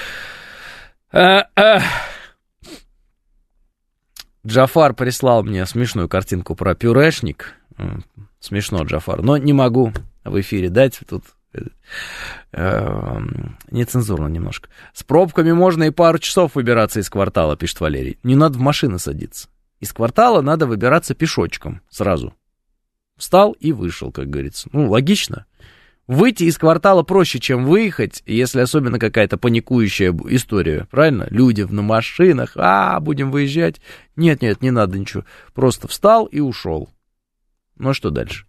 Джафар прислал мне смешную картинку про пюрешник. Смешно, Джафар, но не могу в эфире дать. Тут нецензурно немножко. С пробками можно и пару часов выбираться из квартала, пишет Валерий. Не надо в машину садиться. Из квартала надо выбираться пешочком сразу. Встал и вышел, как говорится. Ну, логично. Выйти из квартала проще, чем выехать, если особенно какая-то паникующая история, правильно? Люди на машинах, будем выезжать. Нет, не надо ничего. Просто встал и ушел. Ну, а что дальше?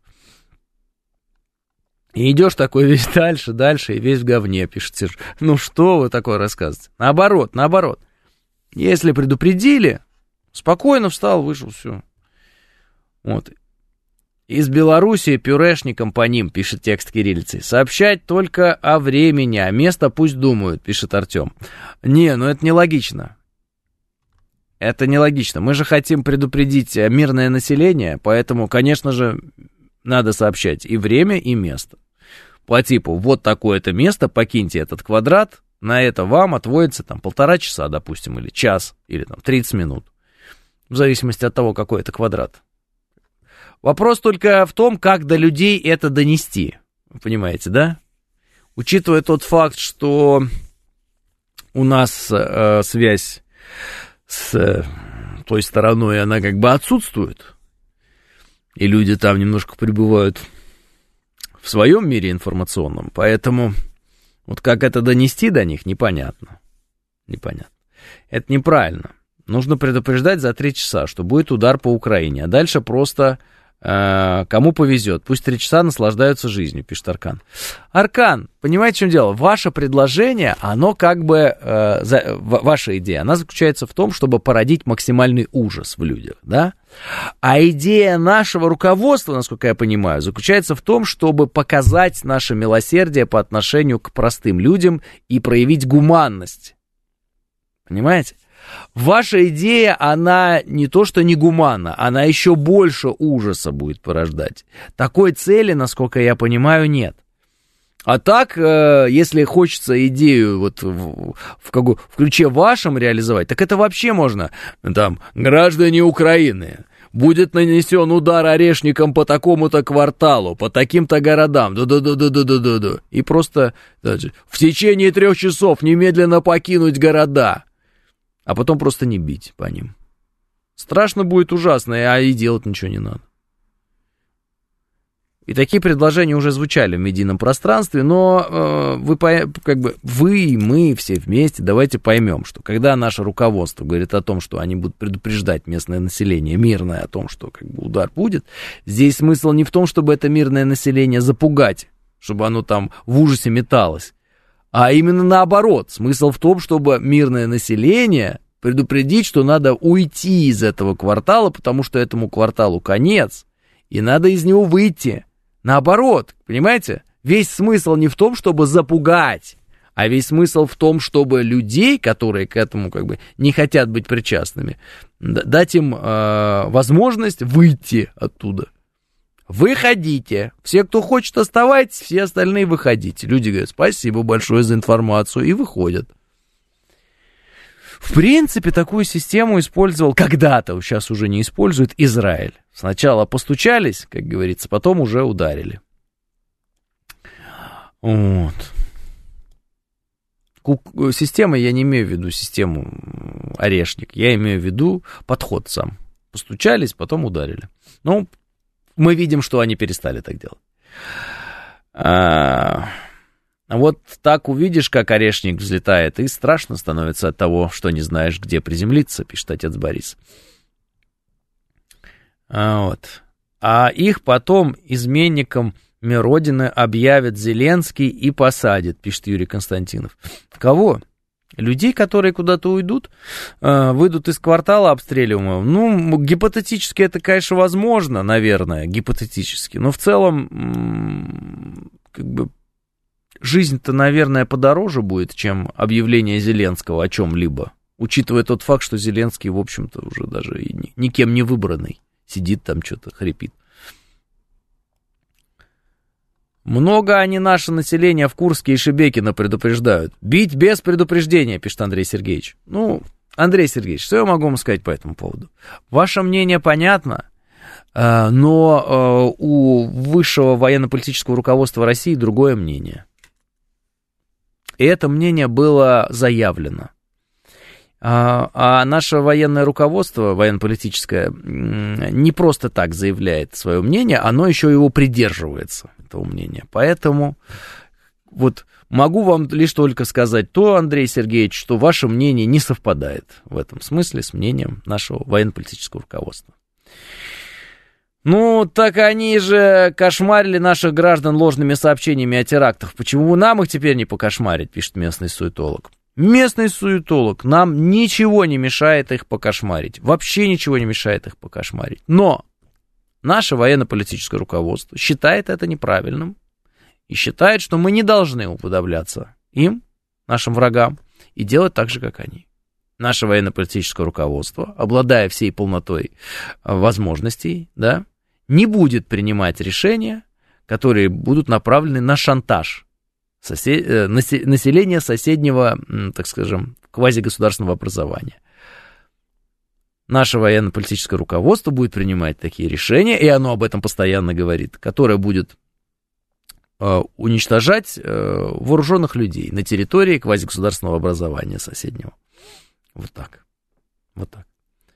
И идешь такой весь дальше, и весь в говне, пишет Серж. Ну, что вы такое рассказываете? Наоборот. Если предупредили, спокойно встал, вышел, все. Вот. Из Белоруссии пюрешником по ним, пишет текст кириллицей. Сообщать только о времени, а место пусть думают, пишет Артем. Не, ну это нелогично. Это нелогично. Мы же хотим предупредить мирное население, поэтому, конечно же, надо сообщать и время, и место. По типу, вот такое-то место, покиньте этот квадрат, на это вам отводится там 1,5 часа, допустим, или час, или там 30 минут. В зависимости от того, какой это квадрат. Вопрос только в том, как до людей это донести. Вы понимаете, да? Учитывая тот факт, что у нас связь с той стороной, она как бы отсутствует, и люди там немножко пребывают в своем мире информационном, поэтому вот как это донести до них, непонятно. Это неправильно. Нужно предупреждать за 3 часа, что будет удар по Украине, а дальше просто кому повезет. Пусть 3 часа наслаждаются жизнью, пишет Аркан. Аркан, понимаете, в чем дело? Ваше предложение, оно как бы, ваша идея, она заключается в том, чтобы породить максимальный ужас в людях, да? А идея нашего руководства, насколько я понимаю, заключается в том, чтобы показать наше милосердие по отношению к простым людям и проявить гуманность. Понимаете? Ваша идея, она не то что не гуманна, она еще больше ужаса будет порождать. Такой цели, насколько я понимаю, нет. А так, если хочется идею вот в ключе вашем реализовать, так это вообще можно, там, граждане Украины, будет нанесен удар орешником по такому-то кварталу, по таким-то городам, да-да-да-да-да-да-да, и просто в течение 3 часов немедленно покинуть города. А потом просто не бить по ним. Страшно будет, ужасно, а и делать ничего не надо. И такие предложения уже звучали в медийном пространстве, но вы и мы все вместе давайте поймем, что когда наше руководство говорит о том, что они будут предупреждать местное население мирное о том, что как бы удар будет, здесь смысл не в том, чтобы это мирное население запугать, чтобы оно там в ужасе металось, а именно наоборот. Смысл в том, чтобы мирное население предупредить, что надо уйти из этого квартала, потому что этому кварталу конец, и надо из него выйти. Наоборот, понимаете? Весь смысл не в том, чтобы запугать, а весь смысл в том, чтобы людей, которые к этому как бы не хотят быть причастными, дать им возможность выйти оттуда. выходите. Все, кто хочет, оставайтесь, все остальные выходите. Люди говорят, спасибо большое за информацию, и выходят. В принципе, такую систему использовал когда-то, сейчас уже не использует, Израиль. Сначала постучались, как говорится, потом уже ударили. Вот. Система, я не имею в виду систему орешник, я имею в виду подход сам. Постучались, потом ударили. Ну, мы видим, что они перестали так делать. Вот так увидишь, как орешник взлетает, и страшно становится от того, что не знаешь, где приземлиться, пишет отец Борис. Вот. А их потом изменникам Родины объявят Зеленский и посадят, пишет Юрий Константинов. Кого? Людей, которые куда-то уйдут, выйдут из квартала обстреливаемого. Ну, гипотетически это, конечно, возможно, наверное, гипотетически. Но в целом, как бы, жизнь-то, наверное, подороже будет, чем объявление Зеленского о чем-либо. Учитывая тот факт, что Зеленский, в общем-то, уже даже и никем не выбранный. Сидит там, что-то хрипит. Много они наше население в Курске и Шебекино предупреждают. Бить без предупреждения, пишет Андрей Сергеевич. Ну, Андрей Сергеевич, что я могу вам сказать по этому поводу? Ваше мнение понятно, но у высшего военно-политического руководства России другое мнение. И это мнение было заявлено. А наше военное руководство, военно-политическое, не просто так заявляет свое мнение, оно еще его придерживается, этого мнения. Поэтому вот могу вам лишь только сказать то, Андрей Сергеевич, что ваше мнение не совпадает в этом смысле с мнением нашего военно-политического руководства. Ну, так они же кошмарили наших граждан ложными сообщениями о терактах. Почему нам их теперь не покошмарить, пишет местный суетолог. Местный суетолог, нам ничего не мешает их покошмарить. Вообще ничего не мешает их покошмарить. Но наше военно-политическое руководство считает это неправильным. И считает, что мы не должны уподобляться им, нашим врагам, и делать так же, как они. Наше военно-политическое руководство, обладая всей полнотой возможностей, да, не будет принимать решения, которые будут направлены на шантаж населения соседнего, так скажем, квазигосударственного образования. Наше военно-политическое руководство будет принимать такие решения, и оно об этом постоянно говорит, которое будет уничтожать вооруженных людей на территории квазигосударственного образования соседнего. Вот так. Вот так.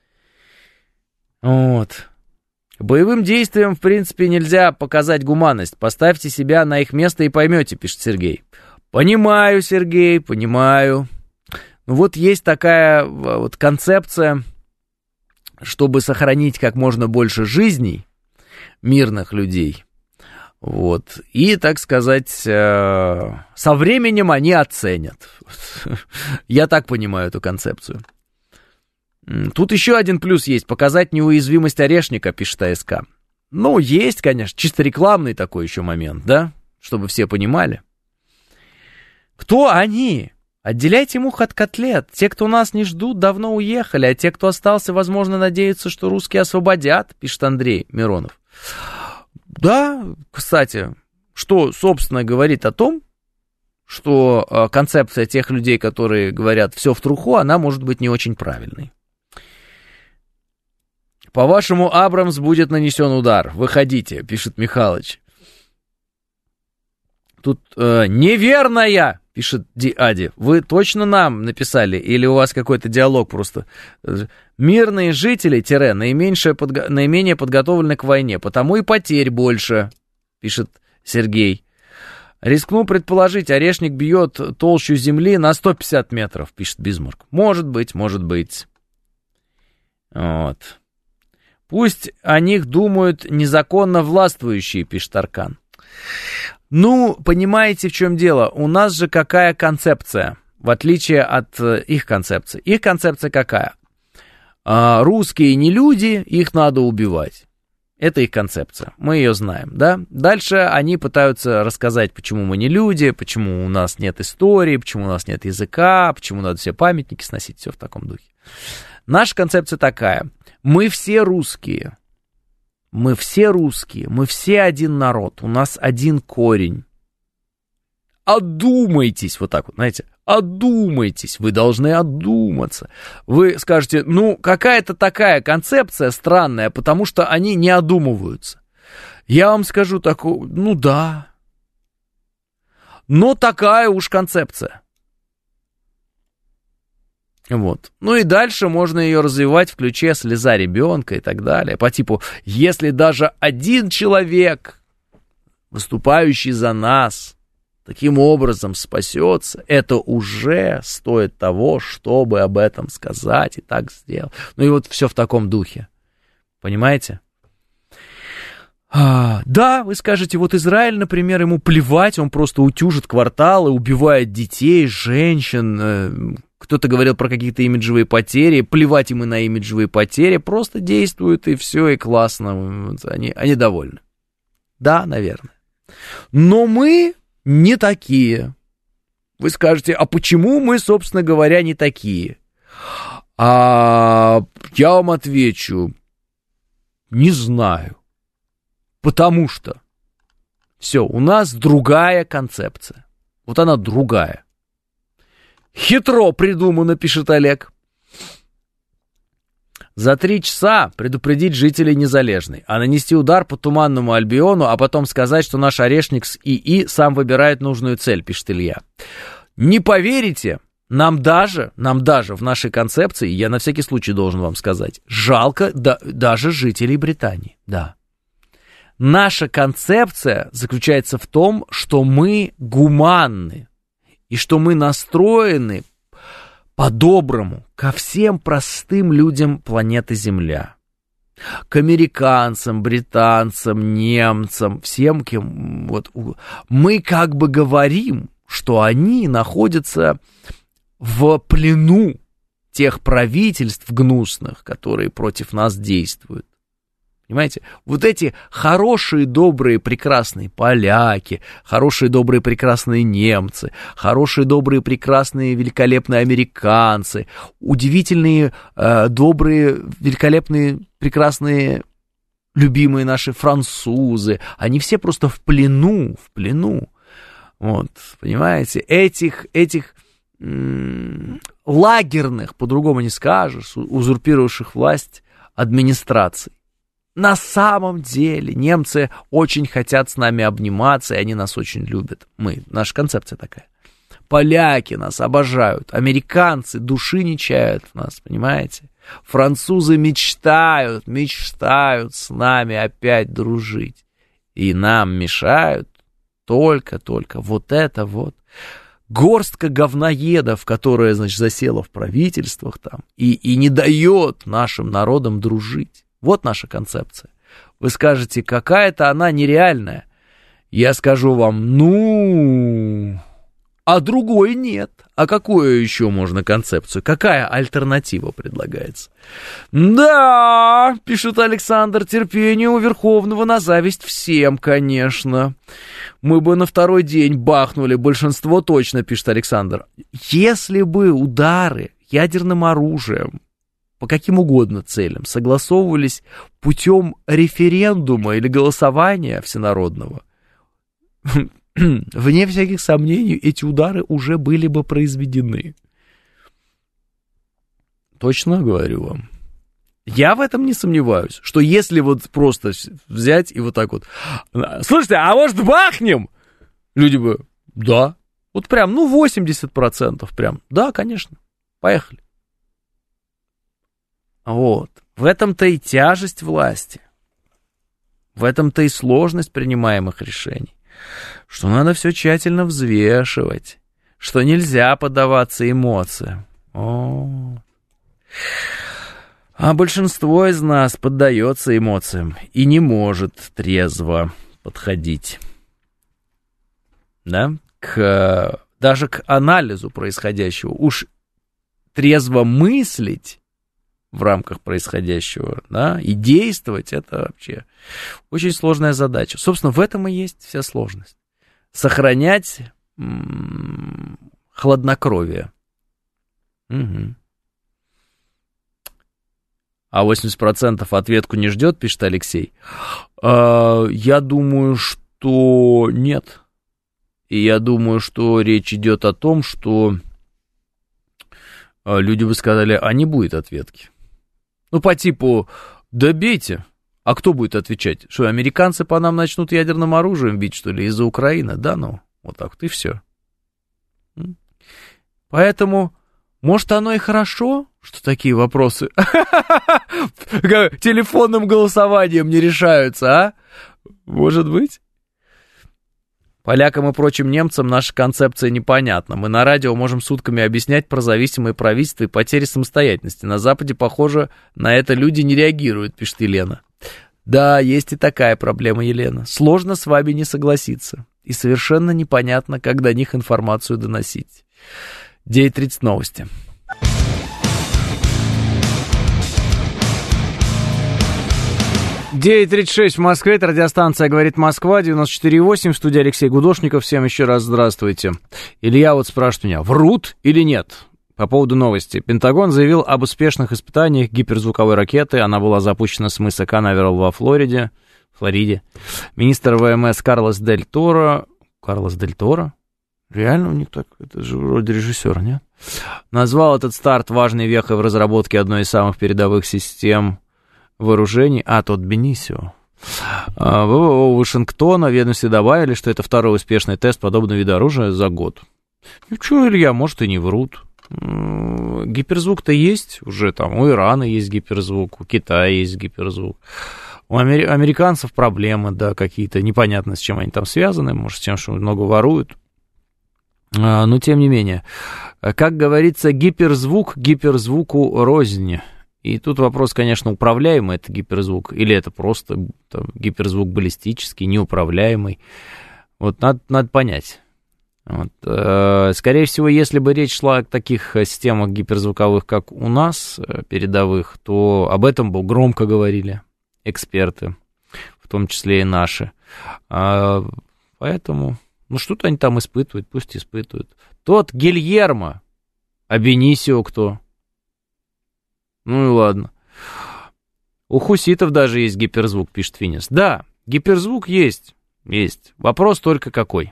Вот. Боевым действиям, в принципе, нельзя показать гуманность. Поставьте себя на их место и поймете, пишет Сергей. Понимаю, Сергей, понимаю. Ну, вот есть такая вот концепция, чтобы сохранить как можно больше жизней мирных людей. Вот. И, так сказать, со временем они оценят. Я так понимаю эту концепцию. Тут еще один плюс есть. Показать неуязвимость орешника, пишет АСК. Ну, есть, конечно, чисто рекламный такой еще момент, да? Чтобы все понимали. Кто они? Отделяйте мух от котлет. Те, кто нас не ждут, давно уехали, а те, кто остался, возможно, надеются, что русские освободят, пишет Андрей Миронов. Да, кстати, что, собственно, говорит о том, что концепция тех людей, которые говорят «все в труху», она может быть не очень правильной. По-вашему, Абрамс будет нанесен удар. Выходите, пишет Михалыч. Тут неверная, пишет Диади. Вы точно нам написали? Или у вас какой-то диалог просто? Мирные жители, наименее подготовлены к войне, потому и потерь больше, пишет Сергей. Рискну предположить, орешник бьет толщу земли на 150 метров, пишет Бисмарк. Может быть, может быть. Вот. Пусть о них думают незаконно властвующие, пишет Аркан. Ну, понимаете, в чем дело? У нас же какая концепция, в отличие от их концепции? Их концепция какая? Русские не люди, их надо убивать. Это их концепция, мы ее знаем, да? Дальше они пытаются рассказать, почему мы не люди, почему у нас нет истории, почему у нас нет языка, почему надо все памятники сносить, все в таком духе. Наша концепция такая: мы все русские, Мы все русские, мы все один народ, у нас один корень. Одумайтесь, вот так вот, знаете, одумайтесь, вы должны одуматься. Вы скажете, ну, какая-то такая концепция странная, потому что они не одумываются. Я вам скажу такую, ну да, но такая уж концепция. Вот. Ну и дальше можно ее развивать в ключе слеза ребенка и так далее. По типу, если даже один человек, выступающий за нас, таким образом спасется, это уже стоит того, чтобы об этом сказать и так сделать. Ну и вот все в таком духе. Понимаете? Да, вы скажете, вот Израиль, например, ему плевать, он просто утюжит кварталы, убивает детей, женщин. Кто-то говорил про какие-то имиджевые потери, плевать им и на имиджевые потери, просто действуют и все, и классно, они довольны. Да, наверное. Но мы не такие. Вы скажете, а почему мы, собственно говоря, не такие? А я вам отвечу, не знаю. Потому что все, у нас другая концепция. Вот она другая. Хитро придумано, пишет Олег. За 3 часа предупредить жителей Незалежной, а нанести удар по Туманному Альбиону, а потом сказать, что наш орешник с ИИ сам выбирает нужную цель, пишет Илья. Не поверите, нам даже в нашей концепции, я на всякий случай должен вам сказать, жалко даже жителей Британии, да. Наша концепция заключается в том, что мы гуманны, и что мы настроены по-доброму ко всем простым людям планеты Земля. К американцам, британцам, немцам, всем, кем... Вот, мы как бы говорим, что они находятся в плену тех правительств гнусных, которые против нас действуют. Понимаете? Вот эти хорошие, добрые, прекрасные поляки, хорошие, добрые, прекрасные немцы, хорошие, добрые, прекрасные, великолепные американцы, удивительные, добрые, великолепные, прекрасные, любимые наши французы, они все просто в плену. Вот, понимаете? Этих лагерных, по-другому не скажешь, узурпировавших власть администраций. На самом деле немцы очень хотят с нами обниматься, и они нас очень любят. Наша концепция такая. Поляки нас обожают, американцы души не чают в нас, понимаете? Французы мечтают с нами опять дружить. И нам мешают только вот это вот. Горстка говноедов, которая, значит, засела в правительствах там, и не дает нашим народам дружить. Вот наша концепция. Вы скажете, какая-то она нереальная. Я скажу вам, а другой нет. А какую еще можно концепцию? Какая альтернатива предлагается? Да, пишет Александр, терпение у Верховного на зависть всем, конечно. Мы бы на второй день бахнули, большинство точно, пишет Александр. Если бы удары ядерным оружием по каким угодно целям согласовывались путем референдума или голосования всенародного, вне всяких сомнений, эти удары уже были бы произведены. Точно говорю вам. Я в этом не сомневаюсь, что если вот просто взять и вот так вот, слушайте, а может бахнем? Люди бы, да, вот прям, 80% прям, да, конечно, поехали. Вот, в этом-то и тяжесть власти, в этом-то и сложность принимаемых решений, что надо все тщательно взвешивать, что нельзя поддаваться эмоциям. А большинство из нас поддается эмоциям и не может трезво подходить, да, даже к анализу происходящего. Уж трезво мыслить в рамках происходящего, да, и действовать, это вообще очень сложная задача. Собственно, в этом и есть вся сложность. Сохранять хладнокровие. Угу. а 80% ответку не ждет, пишет Алексей. Я думаю, что нет. И я думаю, что речь идет о том, что люди бы сказали, а не будет ответки. Ну, по типу, да бейте. А кто будет отвечать? Что, американцы по нам начнут ядерным оружием бить, что ли, из-за Украины? Да, ну, вот так вот и все. Поэтому, может, оно и хорошо, что такие вопросы телефонным голосованием не решаются, а? Может быть? Полякам и прочим немцам наша концепция непонятна. Мы на радио можем сутками объяснять про зависимые правительства и потери самостоятельности. На Западе, похоже, на это люди не реагируют, пишет Елена. Да, есть и такая проблема, Елена. Сложно с вами не согласиться. И совершенно непонятно, как до них информацию доносить. 9:30 новости. «9:36 в Москве, это радиостанция «Говорит Москва», 94,8, в студии Алексей Гудошников. Всем еще раз здравствуйте. Илья вот спрашивает меня, врут или нет? По поводу новости. Пентагон заявил об успешных испытаниях гиперзвуковой ракеты. Она была запущена с мыса Канаверал во Флориде. Министр ВМС Карлос Дель Торо... Карлос Дель Торо? Реально у них так? Это же вроде режиссер, нет? Назвал этот старт важной вехой в разработке одной из самых передовых систем вооружений, тот Бенисио. ВВО Вашингтона в ведомстве добавили, что это второй успешный тест подобного вида оружия за год. Ну что, Илья, может и не врут. Гиперзвук-то есть уже там, у Ирана есть гиперзвук, у Китая есть гиперзвук. У американцев проблемы, да, какие-то, непонятно, с чем они там связаны, может, с тем, что много воруют. Но тем не менее, как говорится, гиперзвук гиперзвуку рознь. И тут вопрос, конечно, управляемый это гиперзвук, или это просто там, гиперзвук баллистический, неуправляемый. Вот надо понять. Вот. Скорее всего, если бы речь шла о таких системах гиперзвуковых, как у нас, передовых, то об этом бы громко говорили эксперты, в том числе и наши. Поэтому, что-то они там испытывают, пусть испытывают. Тот Гильермо, а Бенисио кто? Ну и ладно. У хуситов даже есть гиперзвук, пишет Финис. Да, гиперзвук есть. Вопрос только какой.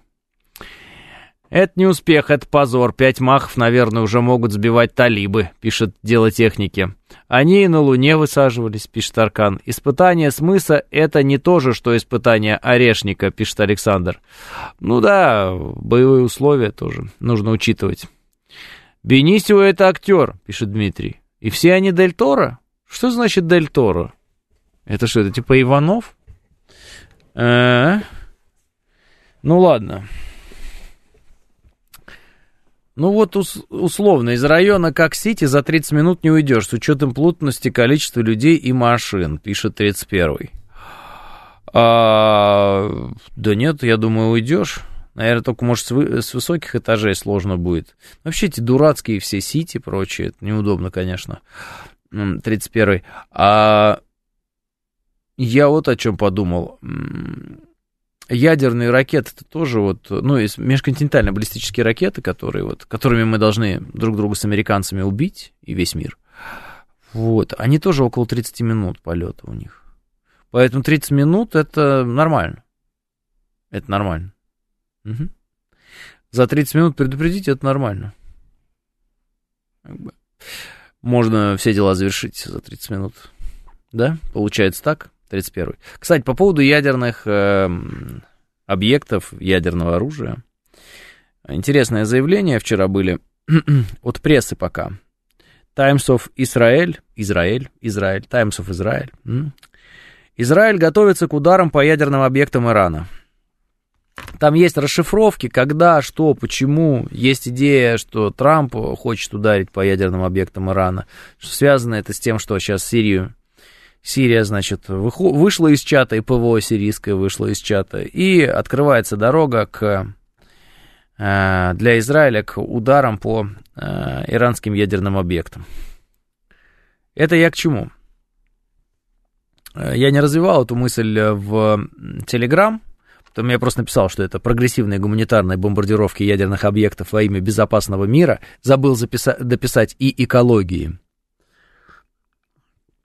Это не успех, это позор. 5 махов, наверное, уже могут сбивать талибы, пишет Дело техники. Они и на Луне высаживались, пишет Аркан. Испытание с мыса — это не то же, что испытание орешника, пишет Александр. Ну да, боевые условия тоже нужно учитывать. Бенисио — это актер, пишет Дмитрий. И все они Дель Торо? Что значит Дель Торо? Это что, это типа Иванов? Ну ладно. Ну вот условно, из района Кок-Сити за 30 минут не уйдешь, с учетом плотности количества людей и машин, пишет 31-й. Да нет, я думаю, уйдешь. Наверное, только, может, с высоких этажей сложно будет. Вообще эти дурацкие все сити и прочее, это неудобно, конечно. 31-й. Я вот о чем подумал. Ядерные ракеты, это тоже вот, межконтинентальные баллистические ракеты, которыми мы должны друг друга с американцами убить, и весь мир. Вот, они тоже около 30 минут полета у них. Поэтому 30 минут это нормально. Это нормально. Угу. За 30 минут предупредить, это нормально. Можно все дела завершить за 30 минут. Да, получается так. 31-й. Кстати, по поводу ядерных объектов, ядерного оружия. Интересное заявление вчера были от прессы пока. Times of Israel. Times of Israel. Израиль готовится к ударам по ядерным объектам Ирана. Там есть расшифровки, когда, что, почему. Есть идея, что Трамп хочет ударить по ядерным объектам Ирана. Что связано это с тем, что сейчас Сирия, значит, вышла из чата, и ПВО сирийское вышло из чата, и открывается дорога для Израиля к ударам по иранским ядерным объектам. Это я к чему? Я не развивал эту мысль в Телеграм, потом я просто написал, что это прогрессивные гуманитарные бомбардировки ядерных объектов во имя безопасного мира, забыл дописать и экологии.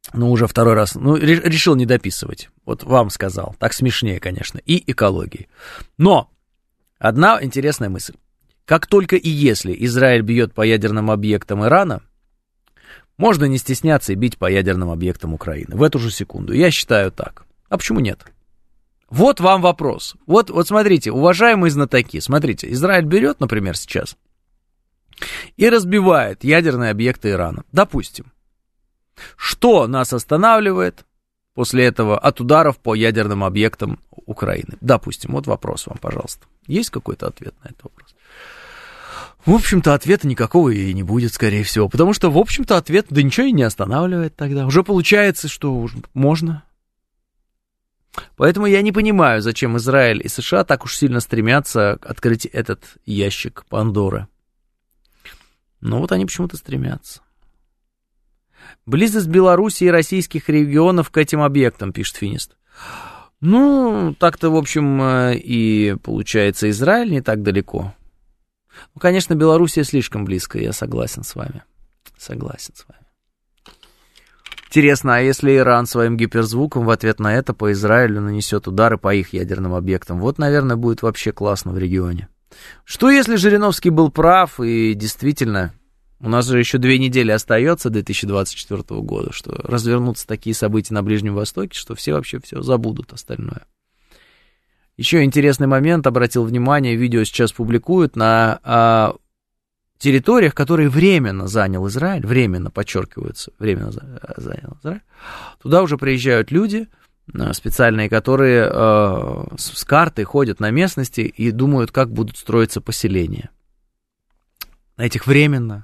Ну, уже второй раз. Ну, решил не дописывать. Вот вам сказал. Так смешнее, конечно. И экологии. Но одна интересная мысль. Как только и если Израиль бьет по ядерным объектам Ирана, можно не стесняться и бить по ядерным объектам Украины. В эту же секунду. Я считаю так. А почему нет? Вот вам вопрос. Вот смотрите, уважаемые знатоки, смотрите, Израиль берет, например, сейчас и разбивает ядерные объекты Ирана. Допустим. Что нас останавливает после этого от ударов по ядерным объектам Украины? Допустим, вот вопрос вам, пожалуйста. Есть какой-то ответ на этот вопрос? В общем-то, ответа никакого и не будет, скорее всего, потому что, в общем-то, ответ, да ничего и не останавливает тогда. Уже получается, что можно. Поэтому я не понимаю, зачем Израиль и США так уж сильно стремятся открыть этот ящик Пандоры. Но вот они почему-то стремятся. Близость Белоруссии и российских регионов к этим объектам, пишет Финист. Ну, так-то, в общем, и получается, Израиль не так далеко. Ну, конечно, Белоруссия слишком близко, я согласен с вами. Согласен с вами. Интересно, а если Иран своим гиперзвуком в ответ на это по Израилю нанесет удары по их ядерным объектам? Вот, наверное, будет вообще классно в регионе. Что если Жириновский был прав и действительно... У нас же еще 2 недели остается 2024 года, что развернутся такие события на Ближнем Востоке, что все вообще все забудут остальное. Еще интересный момент, обратил внимание, видео сейчас публикуют на территориях, которые временно занял Израиль, временно, подчеркивается, временно занял Израиль. Туда уже приезжают люди специальные, которые с картой ходят на местности и думают, как будут строиться поселения. На этих временно.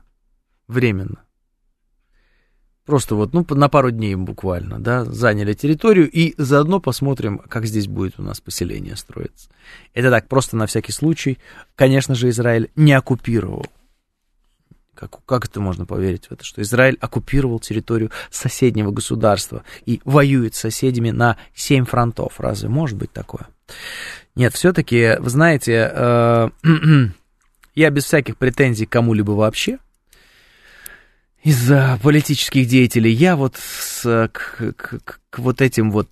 Просто вот, ну, на пару дней буквально, да, заняли территорию и заодно посмотрим, как здесь будет у нас поселение строиться. Это так, просто на всякий случай. Конечно же, Израиль не оккупировал. Как это можно поверить в это, что Израиль оккупировал территорию соседнего государства и воюет с соседями на 7 фронтов? Разве может быть такое? Нет, все-таки, вы знаете, я без всяких претензий к кому-либо вообще, из-за политических деятелей, я вот к вот этим вот,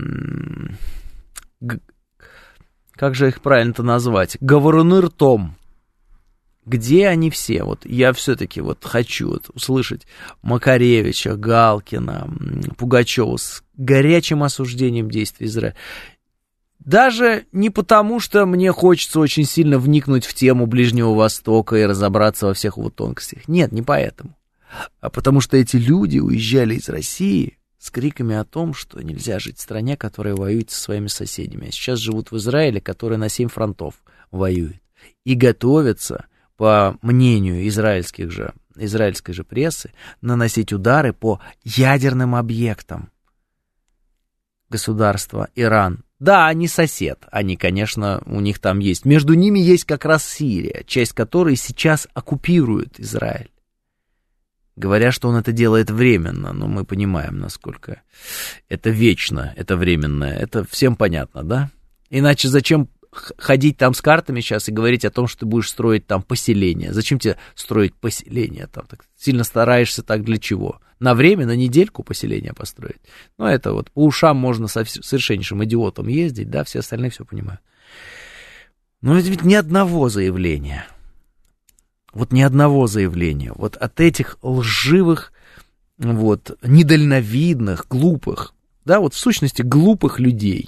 как же их правильно-то назвать, говоруны ртом. Где они все? Вот я все-таки вот хочу вот услышать Макаревича, Галкина, Пугачева с горячим осуждением действий Израиля. Даже не потому, что мне хочется очень сильно вникнуть в тему Ближнего Востока и разобраться во всех его тонкостях. Нет, не поэтому. А потому что эти люди уезжали из России с криками о том, что нельзя жить в стране, которая воюет со своими соседями. А сейчас живут в Израиле, который на 7 фронтов воюет. И готовятся, по мнению израильской же прессы, наносить удары по ядерным объектам государства Иран. Да, они сосед, они, конечно, у них там есть. Между ними есть как раз Сирия, часть которой сейчас оккупирует Израиль. Говоря, что он это делает временно, но мы понимаем, насколько это вечно, это временное, это всем понятно, да? Иначе зачем ходить там с картами сейчас и говорить о том, что ты будешь строить там поселение? Зачем тебе строить поселение там? Так сильно стараешься так для чего? На время, на недельку поселение построить? Ну, это вот по ушам можно совершеннейшим идиотом ездить, да, все остальные все понимают. Но ведь ни одного заявления. Вот ни одного заявления. Вот от этих лживых, вот, недальновидных, глупых, да, вот в сущности глупых людей,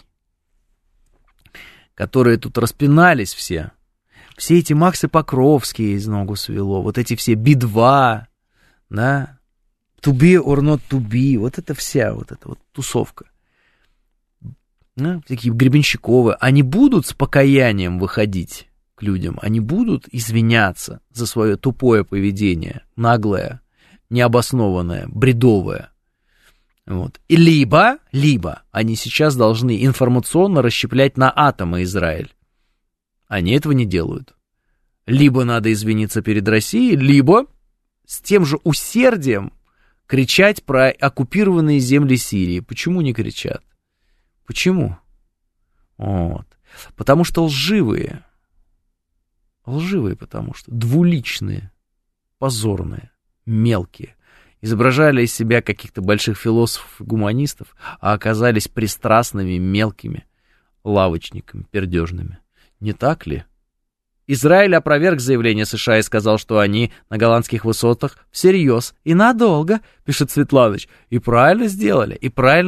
которые тут распинались все эти Максы Покровские из ногу свело, вот эти все Би-2, да, To be or not to be, вот это вся вот эта вот тусовка. Да, такие Гребенщиковы, они будут с покаянием выходить к людям, они будут извиняться за свое тупое поведение, наглое, необоснованное, бредовое. Вот. И либо они сейчас должны информационно расщеплять на атомы Израиль. Они этого не делают. Либо надо извиниться перед Россией, либо с тем же усердием кричать про оккупированные земли Сирии. Почему не кричат? Почему? Вот. Потому что лживые. Лживые, потому что двуличные, позорные, мелкие. изображали из себя каких-то больших философов и гуманистов, а оказались пристрастными, мелкими лавочниками, пердежными. Не так ли? Израиль опроверг заявление США и сказал, что они на голландских высотах всерьез и надолго, пишет Светланыч. И правильно сделали,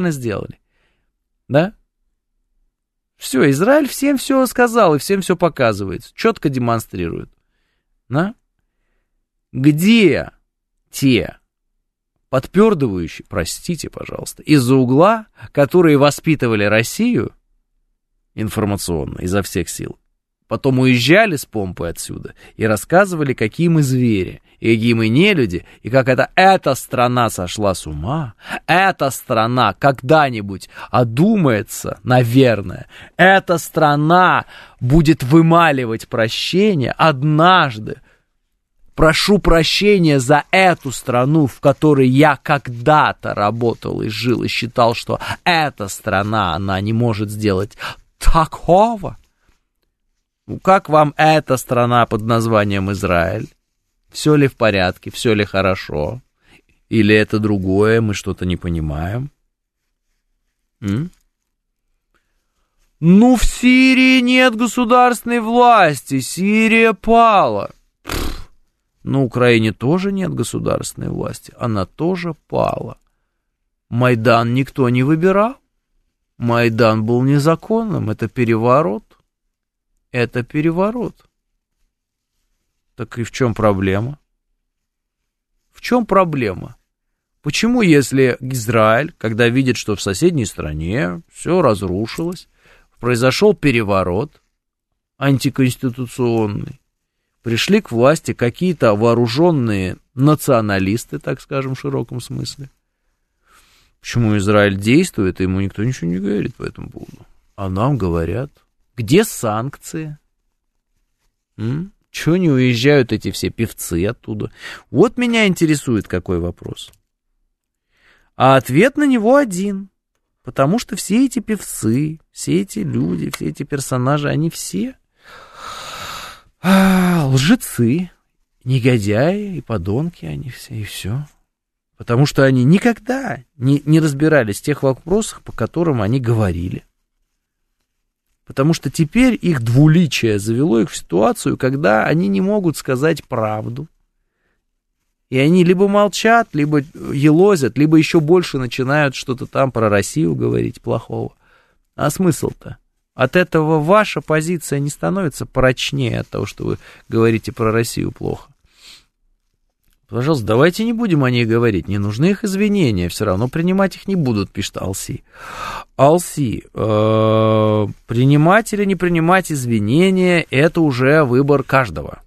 Да? Все, Израиль всем все сказал и всем все показывает, четко демонстрирует. Да? Где те подпердывающие, простите, пожалуйста, из-за угла, которые воспитывали Россию информационно изо всех сил, потом уезжали с помпой отсюда и рассказывали, какие мы звери, и какие мы нелюди, и как эта страна сошла с ума, эта страна когда-нибудь одумается, наверное, эта страна будет вымаливать прощение однажды. Прошу прощения за эту страну, в которой я когда-то работал и жил, и считал, что эта страна, она не может сделать такого. Ну, как вам эта страна под названием Израиль? Все ли в порядке, все ли хорошо? Или это другое, мы что-то не понимаем? Ну, в Сирии нет государственной власти, Сирия пала. На Украине тоже нет государственной власти, она тоже пала. Майдан никто не выбирал. Майдан был незаконным, это переворот. Это переворот. Так и в чем проблема? В чем проблема? Почему, если Израиль, когда видит, что в соседней стране все разрушилось, произошел переворот антиконституционный, пришли к власти какие-то вооруженные националисты, так скажем, в широком смысле, почему Израиль действует, и ему никто ничего не говорит по этому поводу? А нам говорят. Где санкции? Чего не уезжают эти все певцы оттуда? Вот меня интересует какой вопрос. А ответ на него один. Потому что все эти певцы, все эти люди, все эти персонажи, они все лжецы, негодяи и подонки они все, и все. Потому что они никогда не разбирались в тех вопросах, по которым они говорили. Потому что теперь их двуличие завело их в ситуацию, когда они не могут сказать правду. И они либо молчат, либо елозят, либо еще больше начинают что-то там про Россию говорить плохого. А смысл-то? От этого ваша позиция не становится прочнее от того, что вы говорите про Россию плохо. Пожалуйста, давайте не будем о ней говорить, не нужны их извинения, все равно принимать их не будут, пишет Алси. Алси, принимать или не принимать извинения, это уже выбор каждого.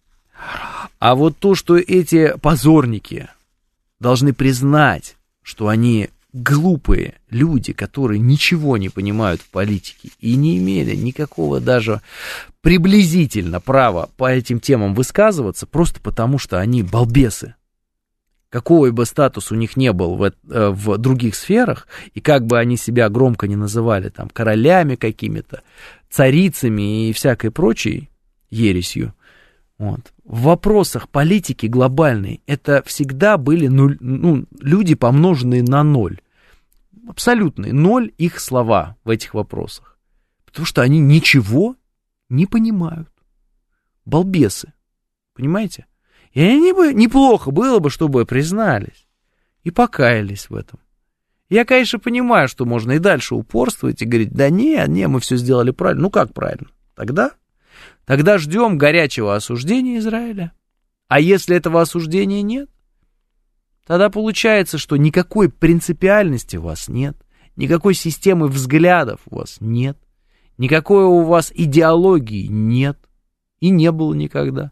А вот то, что эти позорники должны признать, что они глупые люди, которые ничего не понимают в политике и не имели никакого даже приблизительно права по этим темам высказываться, просто потому что они балбесы. Какой бы статус у них не был в других сферах, и как бы они себя громко не называли там королями какими-то, царицами и всякой прочей ересью, вот. В вопросах политики глобальной это всегда были люди, помноженные на ноль. Абсолютный ноль их слова в этих вопросах. Потому что они ничего не понимают. Балбесы. Понимаете? И они бы, неплохо было бы, чтобы признались и покаялись в этом. Я, конечно, понимаю, что можно и дальше упорствовать и говорить, да не, мы все сделали правильно. Ну как правильно? Тогда ждем горячего осуждения Израиля. А если этого осуждения нет, тогда получается, что никакой принципиальности у вас нет, никакой системы взглядов у вас нет, никакой у вас идеологии нет и не было никогда.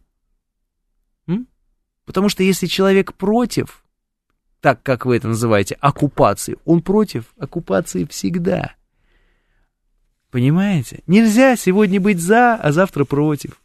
Потому что если человек против, так как вы это называете, оккупации, он против оккупации всегда. Понимаете? Нельзя сегодня быть за, а завтра против.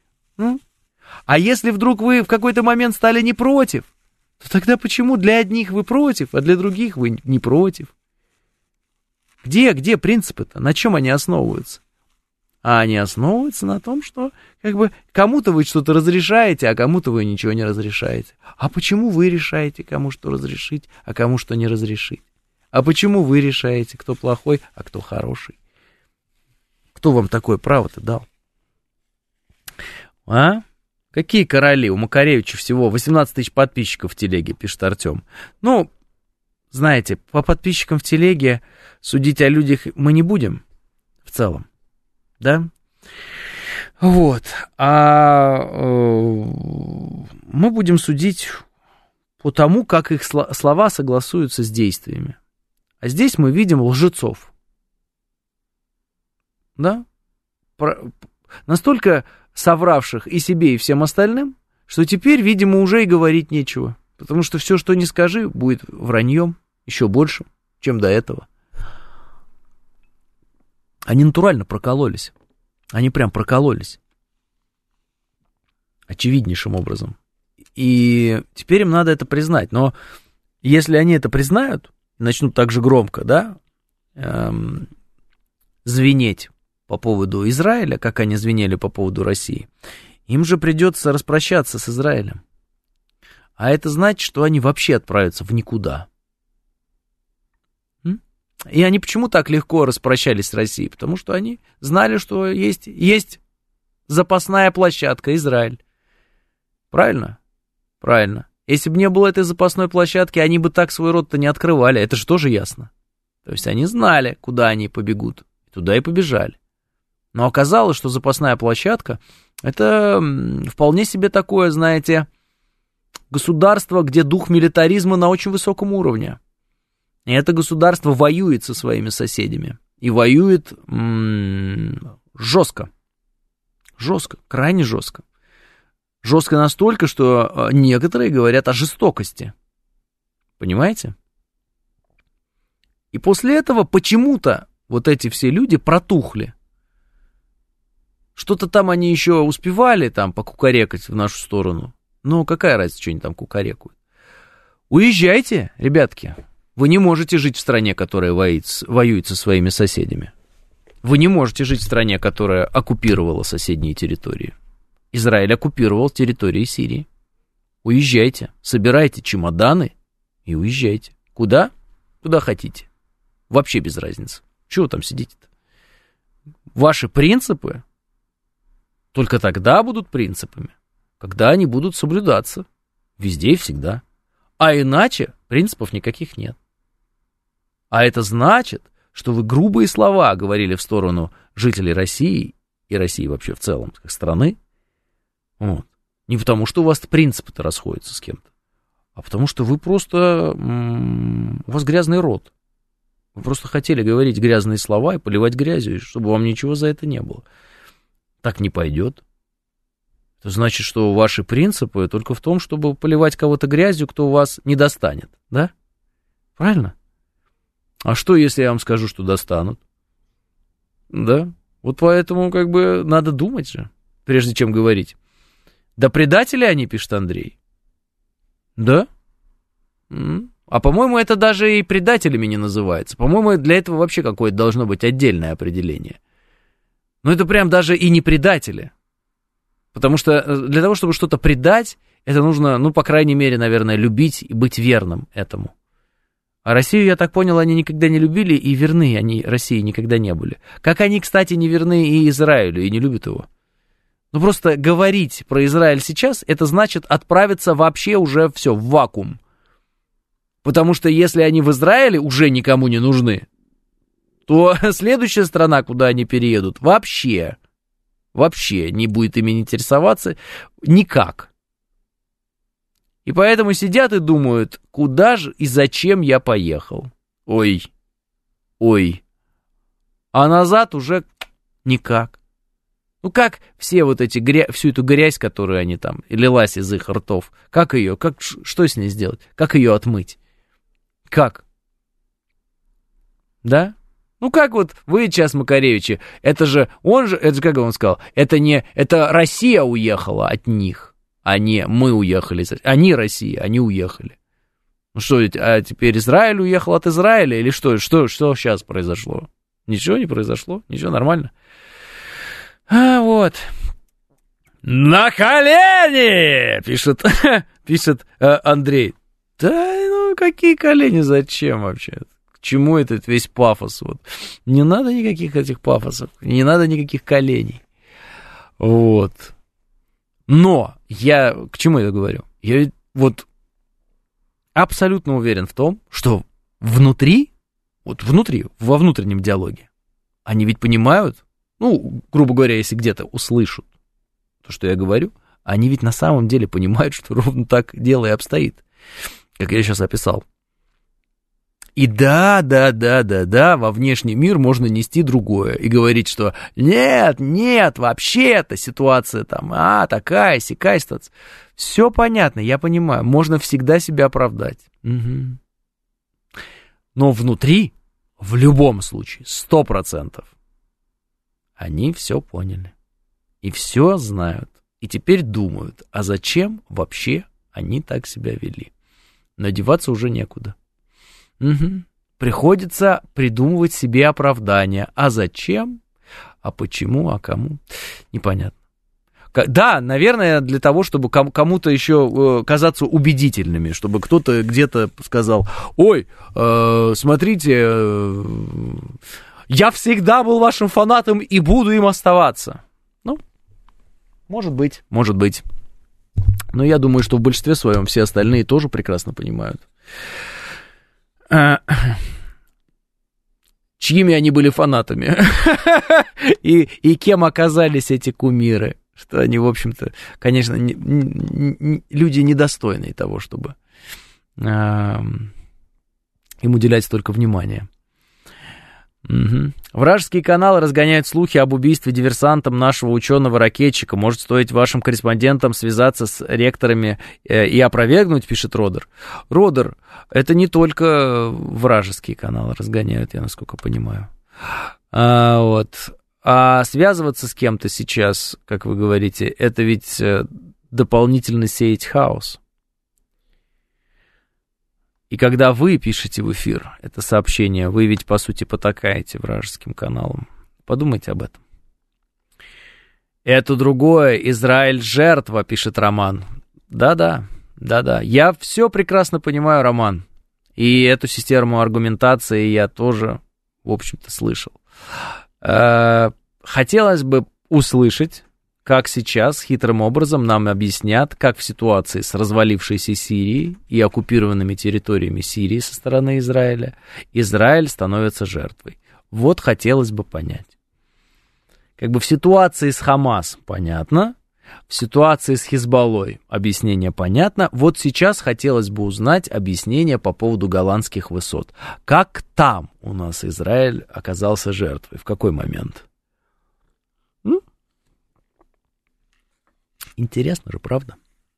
А если вдруг вы в какой-то момент стали не против, то тогда почему для одних вы против, а для других вы не против? Где принципы-то? На чем они основываются? а они основываются на том, что как бы кому-то вы что-то разрешаете, а кому-то вы ничего не разрешаете. А почему вы решаете, кому что разрешить, а кому что не разрешить? А почему вы решаете, кто плохой, а кто хороший? Кто вам такое право-то дал? А? Какие короли? У Макаревича всего 18 тысяч подписчиков в телеге, пишет Артем. Ну, знаете, по подписчикам в телеге судить о людях мы не будем в целом, да? Вот. А мы будем судить по тому, как их слова согласуются с действиями. А здесь мы видим лжецов. Да? Настолько совравших и себе, и всем остальным, что теперь, видимо, уже и говорить нечего. Потому что все, что не скажи, будет враньем еще больше, чем до этого. Они натурально прокололись. Они прям прокололись. Очевиднейшим образом. И теперь им надо это признать. Но если они это признают, начнут так же громко, да, звенеть по поводу Израиля, как они звенели по поводу России, им же придется распрощаться с Израилем. А это значит, что они вообще отправятся в никуда. И они почему так легко распрощались с Россией? Потому что они знали, что есть запасная площадка Израиль. Правильно? Правильно. Если бы не было этой запасной площадки, они бы так свой рот-то не открывали. Это же тоже ясно. То есть они знали, куда они побегут. Туда и побежали. Но оказалось, что запасная площадка — это вполне себе такое, знаете, государство, где дух милитаризма на очень высоком уровне. И это государство воюет со своими соседями. И воюет жестко. Жестко, крайне жестко. Жестко настолько, что некоторые говорят о жестокости. Понимаете? И после этого почему-то вот эти все люди протухли. Что-то там они еще успевали там покукарекать в нашу сторону. Но какая разница, что они там кукарекают? Уезжайте, ребятки. Вы не можете жить в стране, которая воюет со своими соседями. Вы не можете жить в стране, которая оккупировала соседние территории. Израиль оккупировал территории Сирии. Уезжайте, собирайте чемоданы и уезжайте. Куда? Куда хотите. Вообще без разницы. Чего вы там сидите-то? Ваши принципы только тогда будут принципами, когда они будут соблюдаться. Везде и всегда. А иначе принципов никаких нет. А это значит, что вы грубые слова говорили в сторону жителей России и России вообще в целом, как страны. Вот. Не потому, что у вас принципы-то расходятся с кем-то, а потому, что вы просто... у вас грязный рот. Вы просто хотели говорить грязные слова и поливать грязью, чтобы вам ничего за это не было. Так не пойдет. Это значит, что ваши принципы только в том, чтобы поливать кого-то грязью, кто вас не достанет, да? Правильно? А что, если я вам скажу, что достанут? Да? Вот поэтому как бы надо думать же, прежде чем говорить. Да предатели они, пишет Андрей. Да? А по-моему, это даже и предателями не называется. По-моему, для этого вообще какое-то должно быть отдельное определение. Но это прям даже и не предатели. Потому что для того, чтобы что-то предать, это нужно, ну, по крайней мере, наверное, любить и быть верным этому. А Россию, я так понял, они никогда не любили, и верны они России никогда не были. Как они, кстати, не верны и Израилю, и не любят его. Ну, просто говорить про Израиль сейчас, это значит отправиться вообще уже все в вакуум. Потому что если они в Израиле уже никому не нужны, то следующая страна, куда они переедут, вообще не будет ими интересоваться никак. И поэтому сидят и думают, куда же и зачем я поехал. Ой. А назад уже никак. Ну как все вот эти всю эту грязь, которую они там, лилась из их ртов, что с ней сделать? Как ее отмыть? Как? Да? Ну как вот вы сейчас, Макаревичи, это же как он сказал, это Россия уехала от них, а не мы уехали. Они Россия, они уехали. Ну что, а теперь Израиль уехал от Израиля или что сейчас произошло? Ничего не произошло, ничего, нормально. Вот. На колени! Пишет Андрей. Да, ну какие колени, зачем вообще? К чему этот весь пафос? Вот. Не надо никаких этих пафосов, не надо никаких коленей. Вот. Но я к чему это говорю? Я вот абсолютно уверен в том, что внутри, во внутреннем диалоге, они ведь понимают, ну, грубо говоря, если где-то услышат то, что я говорю, они ведь на самом деле понимают, что ровно так дело и обстоит, как я сейчас описал. И да, во внешний мир можно нести другое и говорить, что нет, вообще-то ситуация там, такая, сякая ситуация. Все понятно, я понимаю, можно всегда себя оправдать. Угу. Но внутри, в любом случае, 100%, они все поняли. И все знают. И теперь думают, а зачем вообще они так себя вели? Но деваться уже некуда. Угу. Приходится придумывать себе оправдания. А зачем? А почему? А кому? Непонятно. Да, наверное, для того, чтобы кому-то еще казаться убедительными, чтобы кто-то где-то сказал: ой, смотрите, я всегда был вашим фанатом и буду им оставаться. Ну, может быть. Но я думаю, что в большинстве своем все остальные тоже прекрасно понимают, чьими они были фанатами и кем оказались эти кумиры, что они, в общем-то, конечно, люди недостойные того, чтобы им уделять столько внимания. Угу. Вражеские каналы разгоняют слухи об убийстве диверсантом нашего ученого-ракетчика. Может стоить вашим корреспондентам связаться с ректорами и опровергнуть, пишет Родер. Родер, это не только вражеские каналы разгоняют, я насколько понимаю. А связываться с кем-то сейчас, как вы говорите, это ведь дополнительно сеять хаос. И когда вы пишете в эфир это сообщение, вы ведь, по сути, потакаете вражеским каналам. Подумайте об этом. Это другое. Израиль жертва, пишет Роман. Да-да. Я все прекрасно понимаю, Роман. И эту систему аргументации я тоже, в общем-то, слышал. Хотелось бы услышать, как сейчас хитрым образом нам объяснят, как в ситуации с развалившейся Сирией и оккупированными территориями Сирии со стороны Израиля, Израиль становится жертвой. Вот хотелось бы понять. Как бы в ситуации с Хамас понятно, в ситуации с Хизбаллой объяснение понятно, вот сейчас хотелось бы узнать объяснение по поводу Голландских высот. Как там у нас Израиль оказался жертвой, в какой момент? Интересно же, правда?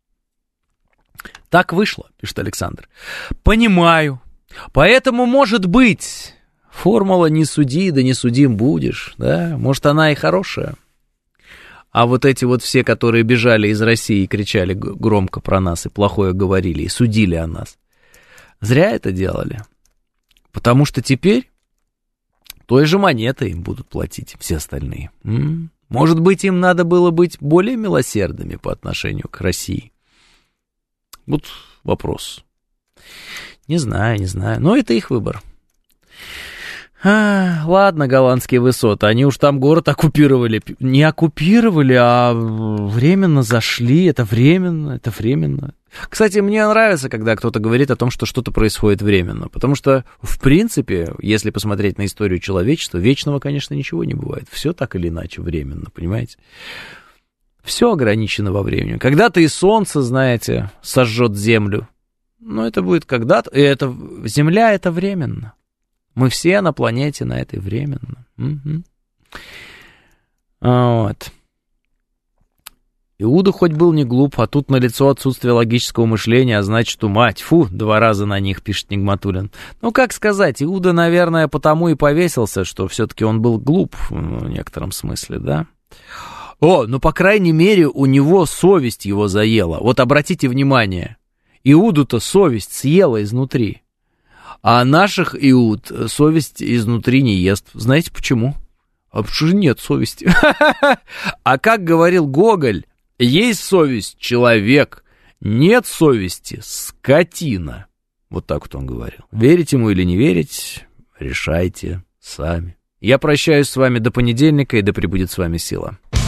Так вышло, пишет Александр. Понимаю. Поэтому, может быть, формула «не суди, да не судим будешь», да? Может, она и хорошая. А вот эти вот все, которые бежали из России и кричали громко про нас, и плохое говорили, и судили о нас, зря это делали. Потому что теперь той же монетой им будут платить все остальные. Может быть, им надо было быть более милосердными по отношению к России? Вот вопрос. Не знаю. Но это их выбор. Ладно, голландские высоты. Они уж там город оккупировали. Не оккупировали, а временно зашли. Это временно. Кстати, мне нравится, когда кто-то говорит о том, что что-то происходит временно. Потому что, в принципе, если посмотреть на историю человечества, вечного, конечно, ничего не бывает. Все так или иначе временно, понимаете? Все ограничено во времени. Когда-то и солнце, знаете, сожжет землю. Но это будет когда-то. И Земля — это временно. Мы все на планете на этой временно. Угу. Вот. Иуда хоть был не глуп, а тут налицо отсутствие логического мышления, а значит, ума. Тьфу, 2 раза на них, пишет Нигматуллин. Ну, как сказать, Иуда, наверное, потому и повесился, что все-таки он был глуп в некотором смысле, да? Ну, по крайней мере, у него совесть его заела. Вот обратите внимание, Иуду-то совесть съела изнутри, а наших Иуд совесть изнутри не ест. Знаете почему? А потому что нет совести. А как говорил Гоголь, есть совесть — человек, нет совести — скотина. Вот так вот он говорил. Верить ему или не верить, решайте сами. Я прощаюсь с вами до понедельника, и да пребудет с вами сила.